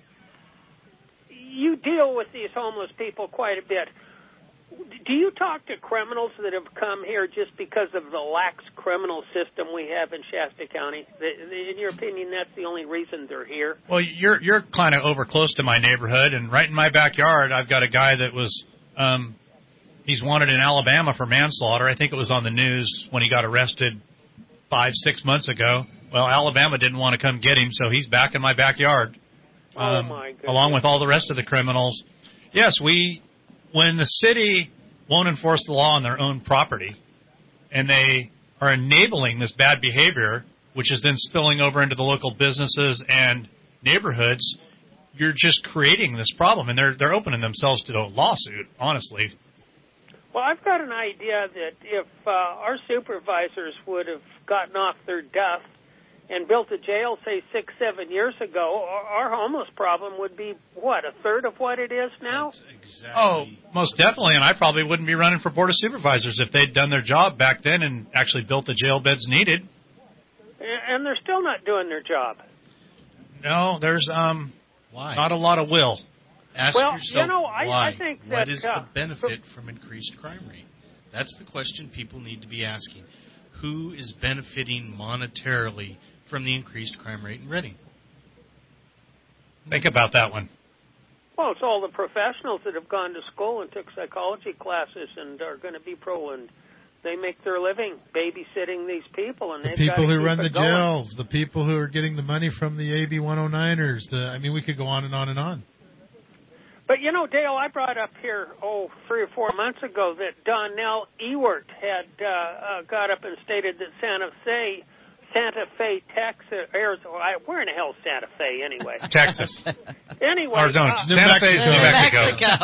you deal with these homeless people quite a bit. Do you talk to criminals that have come here just because of the lax criminal system we have in Shasta County? In your opinion, that's the only reason they're here? Well, you're kind of over close to my neighborhood, and right in my backyard, I've got a guy that was he's wanted in Alabama for manslaughter. I think it was on the news when he got arrested 5-6 months ago. Well, Alabama didn't want to come get him, so he's back in my backyard, oh my goodness, along with all the rest of the criminals. Yes, when the city won't enforce the law on their own property, and they are enabling this bad behavior, which is then spilling over into the local businesses and neighborhoods, you're just creating this problem, and they're opening themselves to a lawsuit, honestly. Well, I've got an idea that if our supervisors would have gotten off their duff and built a jail, say, 6-7 years ago, our homeless problem would be, what, a third of what it is now? Exactly. Oh, most definitely, and I probably wouldn't be running for Board of Supervisors if they'd done their job back then and actually built the jail beds needed. And they're still not doing their job. No, there's Why? Not a lot of will. Ask well, yourself why. I think that, what is the benefit from increased crime rate? That's the question people need to be asking. Who is benefiting monetarily from the increased crime rate in Reading? Think about that one. Well, it's all the professionals that have gone to school and took psychology classes and are going to be pro, and they make their living babysitting these people. And the they've people got to who run the keep it going. jails, the people who are getting the money from the AB 109ers. We could go on and on and on. But, you know, Dale, I brought up here, 3 or 4 months ago that Donnell Ewert had got up and stated that Santa Fe, Texas, Arizona, where in the hell is Santa Fe anyway? Texas. Anyway. Or no, Santa Fe is New Mexico.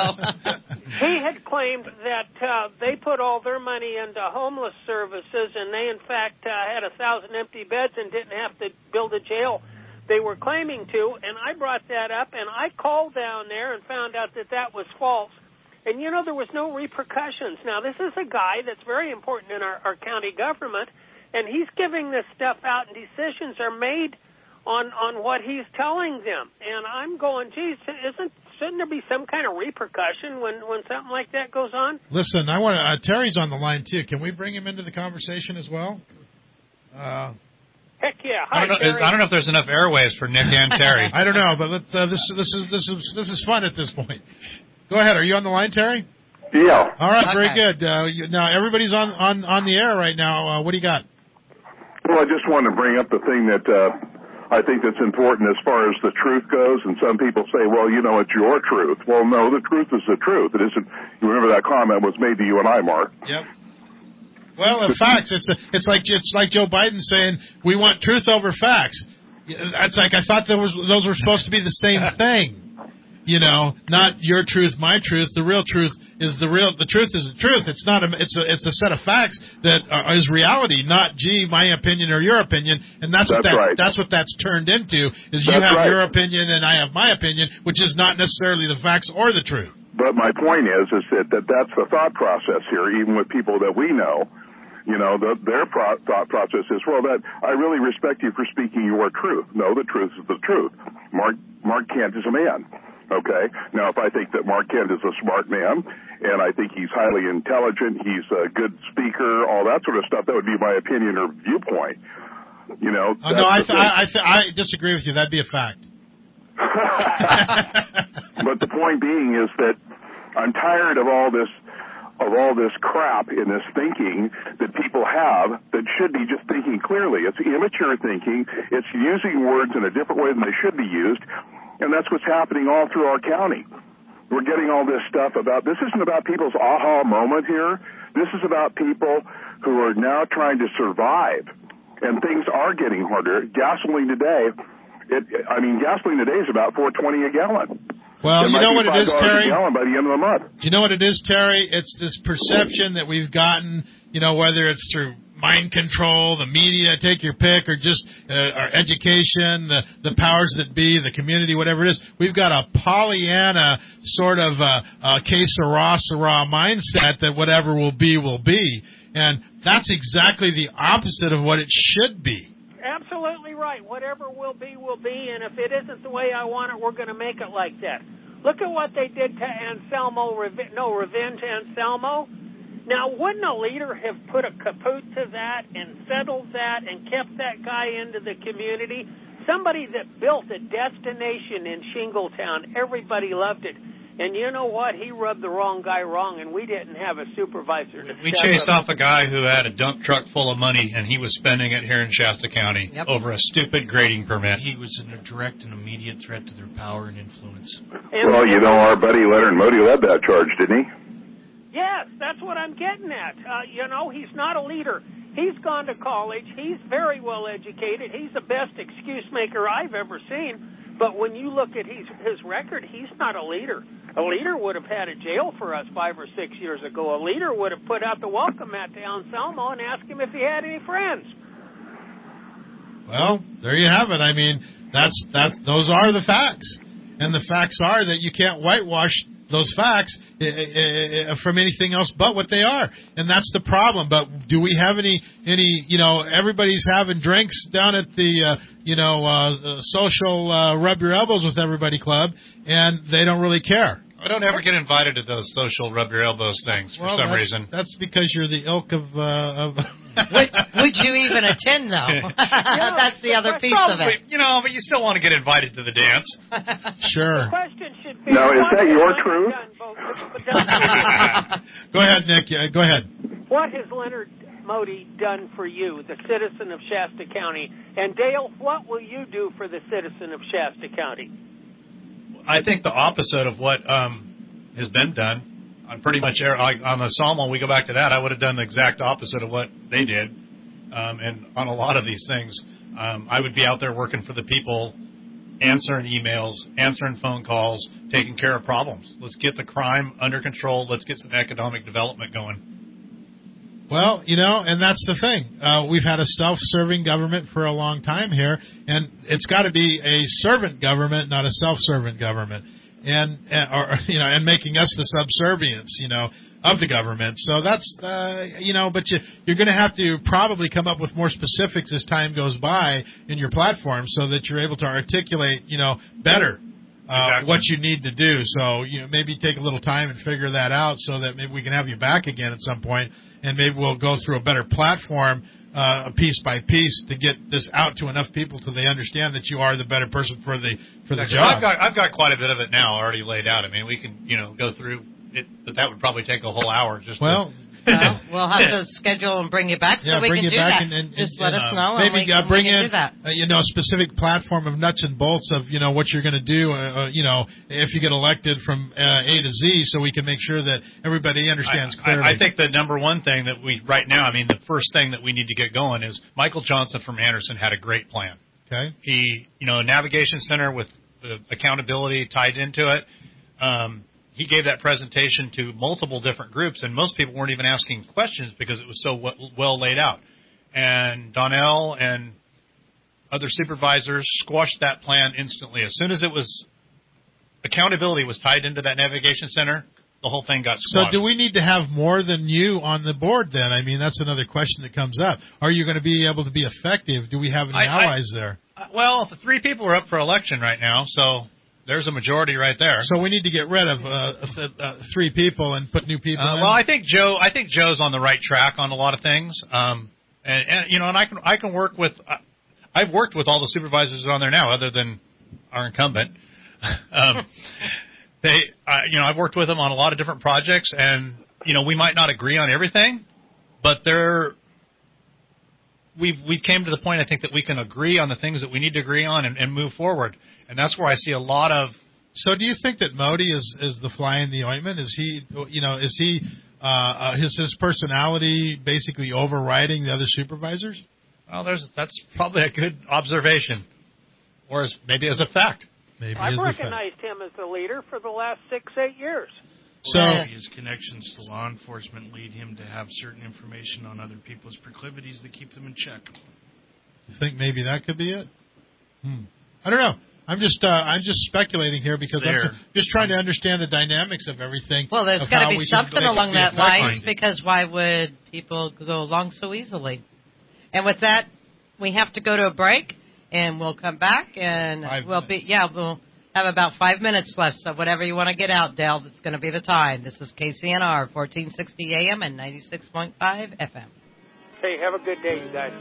He had claimed that they put all their money into homeless services, and they, in fact, had 1,000 empty beds and didn't have to build a jail. They were claiming to, and I brought that up, and I called down there and found out that that was false. And, you know, there was no repercussions. Now, this is a guy that's very important in our county government, and he's giving this stuff out, and decisions are made on what he's telling them. And I'm going, geez, shouldn't there be some kind of repercussion when something like that goes on? Listen, I want Terry's on the line, too. Can we bring him into the conversation as well? Heck yeah! Hi, I don't know if there's enough airwaves for Nick and Terry. I don't know, but this is fun at this point. Go ahead. Are you on the line, Terry? Yeah. All right. Very good. Now everybody's on the air right now. What do you got? Well, I just wanted to bring up the thing that I think that's important as far as the truth goes. And some people say, well, you know, it's your truth. Well, no, the truth is the truth. It isn't. You remember that comment was made to you and I, Mark. Yep. Well, facts. It's like Joe Biden saying we want truth over facts. That's like I thought those were supposed to be the same thing. You know, not your truth, my truth. The real truth is the real. The truth is the truth. It's not. It's a set of facts that is reality, not my opinion or your opinion. And that's right. That's what that's turned into. Is you that's have right. your opinion and I have my opinion, which is not necessarily the facts or the truth. But my point is that that's the thought process here, even with people that we know. You know, their thought process is, well, that I really respect you for speaking your truth. No, the truth is the truth. Mark Kent is a man. Okay. Now, if I think that Mark Kent is a smart man, and I think he's highly intelligent, he's a good speaker, all that sort of stuff, that would be my opinion or viewpoint. You know. No, I disagree with you. That'd be a fact. But the point being is that I'm tired of all this crap in this thinking that people have that should be just thinking clearly. It's immature thinking. It's using words in a different way than they should be used. And that's what's happening all through our county. We're getting all this stuff about, this isn't about people's aha moment here. This is about people who are now trying to survive. And things are getting harder. Gasoline today is about $4.20 a gallon. Well, you know what it is, Terry? By the end of the month. Do you know what it is, Terry? It's this perception that we've gotten, you know, whether it's through mind control, the media, take your pick, or just our education, the powers that be, the community, whatever it is. We've got a Pollyanna sort of que sera, sera mindset that whatever will be, will be. And that's exactly the opposite of what it should be. Absolutely right. Whatever will be, and if it isn't the way I want it, we're going to make it like that. Look at what they did to Anselmo, Revenge Anselmo. Now, wouldn't a leader have put a kaput to that and settled that and kept that guy into the community? Somebody that built a destination in Shingletown. Everybody loved it. And you know what? He rubbed the wrong guy wrong, and we didn't have a supervisor to We chased off a guy who had a dump truck full of money, and he was spending it here in Shasta County over a stupid grading permit. He was a direct and immediate threat to their power and influence. Well, you know, our buddy Leonard Modi led that charge, didn't he? Yes, that's what I'm getting at. You know, he's not a leader. He's gone to college. He's very well educated. He's the best excuse maker I've ever seen. But when you look at his record, he's not a leader. A leader would have had a jail for us 5 or 6 years ago. A leader would have put out the welcome mat to Anselmo and asked him if he had any friends. Well, there you have it. I mean, those are the facts. And the facts are that you can't whitewash those facts from anything else but what they are. And that's the problem. But do we have any you know, everybody's having drinks down at the, social rub your elbows with everybody club, and they don't really care. I don't ever get invited to those social rub your elbows things for some reason. That's because you're the ilk of Would you even attend, though? That's the other piece of it. You know, but you still want to get invited to the dance. Sure. The question should be... Now, is that your truth? Go ahead, Nick. Go ahead. What has Leonard Modi done for you, the citizen of Shasta County? And Dale, what will you do for the citizen of Shasta County? I think the opposite of what has been done. I'm pretty much on the Salmo. We go back to that. I would have done the exact opposite of what they did, and on a lot of these things, I would be out there working for the people, answering emails, answering phone calls, taking care of problems. Let's get the crime under control. Let's get some economic development going. Well, you know, and that's the thing. We've had a self-serving government for a long time here, and it's got to be a servant government, not a self-servant government, and making us the subservients, of the government. So that's, but you're going to have to probably come up with more specifics as time goes by in your platform so that you're able to articulate, better what you need to do. So, maybe take a little time and figure that out so that maybe we can have you back again at some point. And maybe we'll go through a better platform, piece by piece, to get this out to enough people so they understand that you are the better person for the job. I've got quite a bit of it now already laid out. I mean, we can go through it, but that would probably take a whole hour. We'll have to schedule and bring you back so we can do that. Just let us know. Maybe and we can bring in do that. A specific platform of nuts and bolts of what you're going to do. If you get elected from A to Z, so we can make sure that everybody understands clearly. I think the number one thing that we right now, the first thing that we need to get going is Michael Johnson from Anderson had a great plan. Okay. He, navigation center with the accountability tied into it. He gave that presentation to multiple different groups, and most people weren't even asking questions because it was so well laid out. And Donnell and other supervisors squashed that plan instantly. As soon as accountability was tied into that navigation center, the whole thing got squashed. So do we need to have more than you on the board then? That's another question that comes up. Are you going to be able to be effective? Do we have any allies there? Well, the 3 people are up for election right now, so there's a majority right there. So we need to get rid of 3 people and put new people in. Well, I think Joe's on the right track on a lot of things. And I can work with. I've worked with all the supervisors on there now, other than our incumbent. I've worked with them on a lot of different projects, and we might not agree on everything, but we've came to the point, I think, that we can agree on the things that we need to agree on and move forward. And that's where I see a lot of. So, do you think that Modi is the fly in the ointment? Is he, his personality basically overriding the other supervisors? Well, that's probably a good observation, or maybe as a fact. I've recognized him as the leader for the last 6-8 years. So maybe his connections to law enforcement lead him to have certain information on other people's proclivities that keep them in check. You think maybe that could be it? I don't know. I'm just speculating here because I'm just trying to understand the dynamics of everything. Well, there's got to be something along that line, because why would people go along so easily? And with that, we have to go to a break, and we'll come back, and we'll have about 5 minutes left. So whatever you want to get out, Dale, that's going to be the time. This is KCNR, 1460 AM and 96.5 FM. Hey, have a good day, you guys.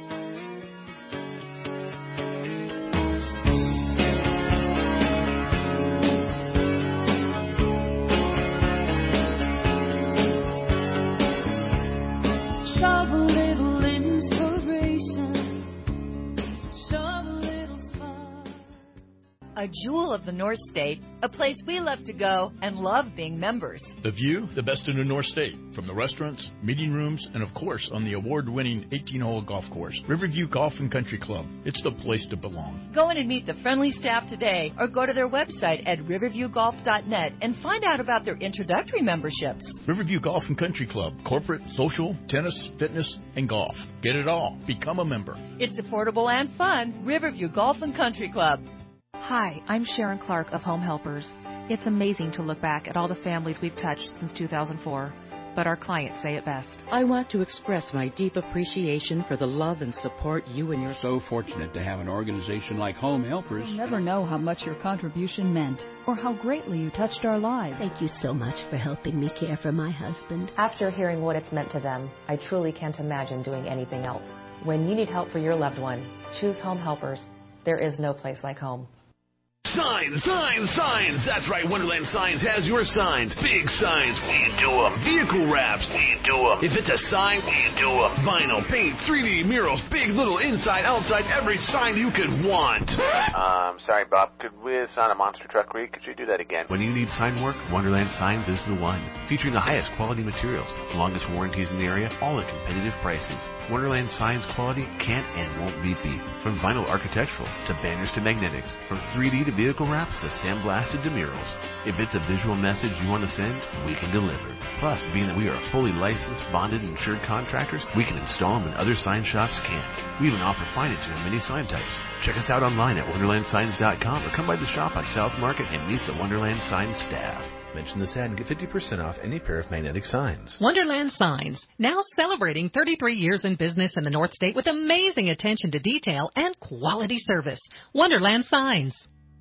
A jewel of the North State, a place we love to go and love being members. The view, the best in the North State, from the restaurants, meeting rooms, and of course on the award-winning 18-hole golf course, Riverview Golf and Country Club. It's the place to belong. Go in and meet the friendly staff today, or go to their website at riverviewgolf.net and find out about their introductory memberships. Riverview Golf and Country Club, corporate, social, tennis, fitness, and golf. Get it all. Become a member. It's affordable and fun. Riverview Golf and Country Club. Hi, I'm Sharon Clark of Home Helpers. It's amazing to look back at all the families we've touched since 2004, but our clients say it best. I want to express my deep appreciation for the love and support you and your... So fortunate to have an organization like Home Helpers. You'll never know how much your contribution meant or how greatly you touched our lives. Thank you so much for helping me care for my husband. After hearing what it's meant to them, I truly can't imagine doing anything else. When you need help for your loved one, choose Home Helpers. There is no place like home. Signs, signs, signs. That's right, Wonderland Signs has your signs. Big signs, we do them. Vehicle wraps, we do them. If it's a sign, we do them. Vinyl, paint, 3D murals, big, little, inside, outside, every sign you could want. Sorry, Bob. Could we sign a monster truck read? Could you do that again? When you need sign work, Wonderland Signs is the one. Featuring the highest quality materials, longest warranties in the area, all at competitive prices. Wonderland Signs quality can't and won't be beat. From vinyl architectural to banners to magnetics, from 3D to vehicle wraps to sandblasted to murals. If it's a visual message you want to send, we can deliver. Plus, being that we are fully licensed, bonded, and insured contractors, we can install them when other sign shops can't. We even offer financing on many sign types. Check us out online at wonderlandsigns.com or come by the shop on South Market and meet the Wonderland Signs staff. Mention this ad and get 50% off any pair of magnetic signs. Wonderland Signs, now celebrating 33 years in business in the North State with amazing attention to detail and quality service. Wonderland Signs.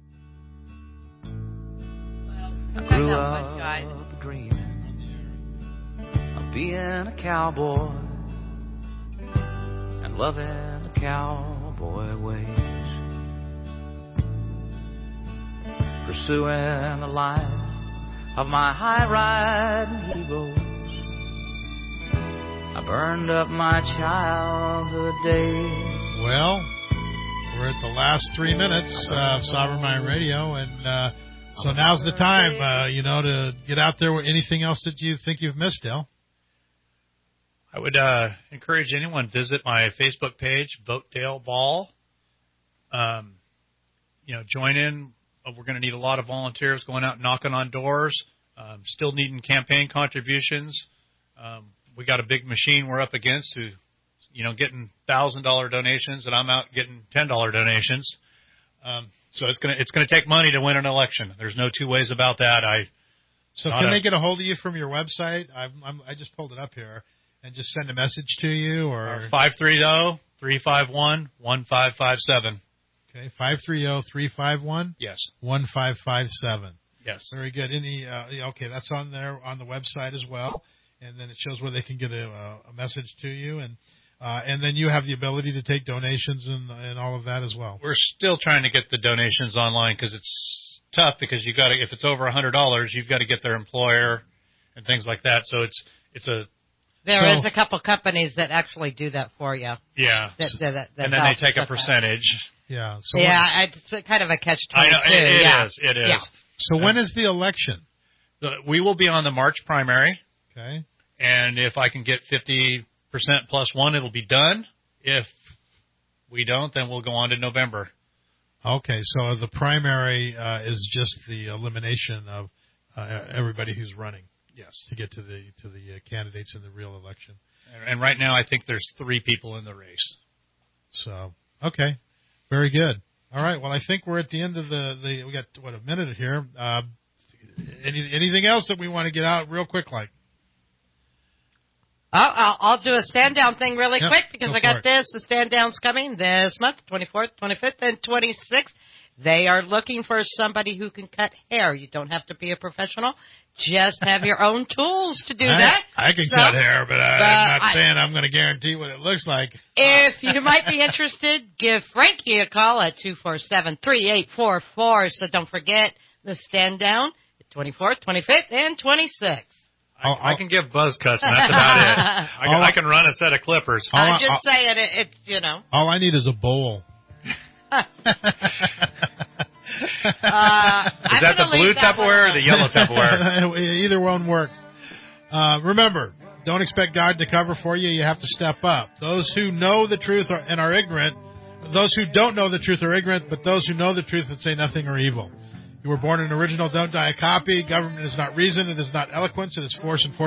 I grew up dreaming of being a cowboy and loving the cowboy ways, pursuing the life of my high-riding heroes. I burned up my childhood days. Well, we're at the last 3 minutes of Sovereign Mind Radio, and so now's the time, to get out there with anything else that you think you've missed, Dale. I would encourage anyone to visit my Facebook page, Vote Dale Ball. Join in. We're going to need a lot of volunteers going out knocking on doors. Still needing campaign contributions. We got a big machine we're up against who, getting $1,000 donations, and I'm out getting $10 donations. So it's gonna take money to win an election. There's no two ways about that. Can they get a hold of you from your website? I just pulled it up here, and just send a message to you, or 530-351-1557. Okay, 530-351. Yes. 1557. Yes. Very good. Okay, that's on there on the website as well, and then it shows where they can get a message to you, and then you have the ability to take donations and all of that as well. We're still trying to get the donations online because it's tough, because you got to, if it's over $100, you've got to get their employer and things like that. So there is a couple companies that actually do that for you. Yeah. That and then they take a percentage. Yeah. So it's kind of a catch-22. It is. Yeah. So when is the election? We will be on the March primary. Okay. And if I can get 50% plus one, it'll be done. If we don't, then we'll go on to November. Okay, so the primary is just the elimination of everybody who's running. Yes. To get to the candidates in the real election. And right now, I think there's 3 people in the race. So, okay. Very good. All right. Well, I think we're at the end of we got, a minute here. Anything else that we want to get out real quick like? I'll do a stand-down thing really quick because go I got for it. this. The stand-down's coming this month, 24th, 25th, and 26th. They are looking for somebody who can cut hair. You don't have to be a professional. Just have your own tools to do that. I can cut hair, but I'm not saying I'm going to guarantee what it looks like. If you might be interested, give Frankie a call at 247-3844. So don't forget the stand-down, the 24th, 25th, and 26th. I can give buzz cuts, and that's about it. I can run a set of clippers. I'm just saying, it's, All I need is a bowl. Is that the blue Tupperware or the yellow Tupperware? Either one works. Remember, don't expect God to cover for you. You have to step up. Those who know the truth and are ignorant, those who don't know the truth are ignorant, but those who know the truth and say nothing are evil. You were born an original, don't die a copy. Government is not reason. It is not eloquence. It is force and force.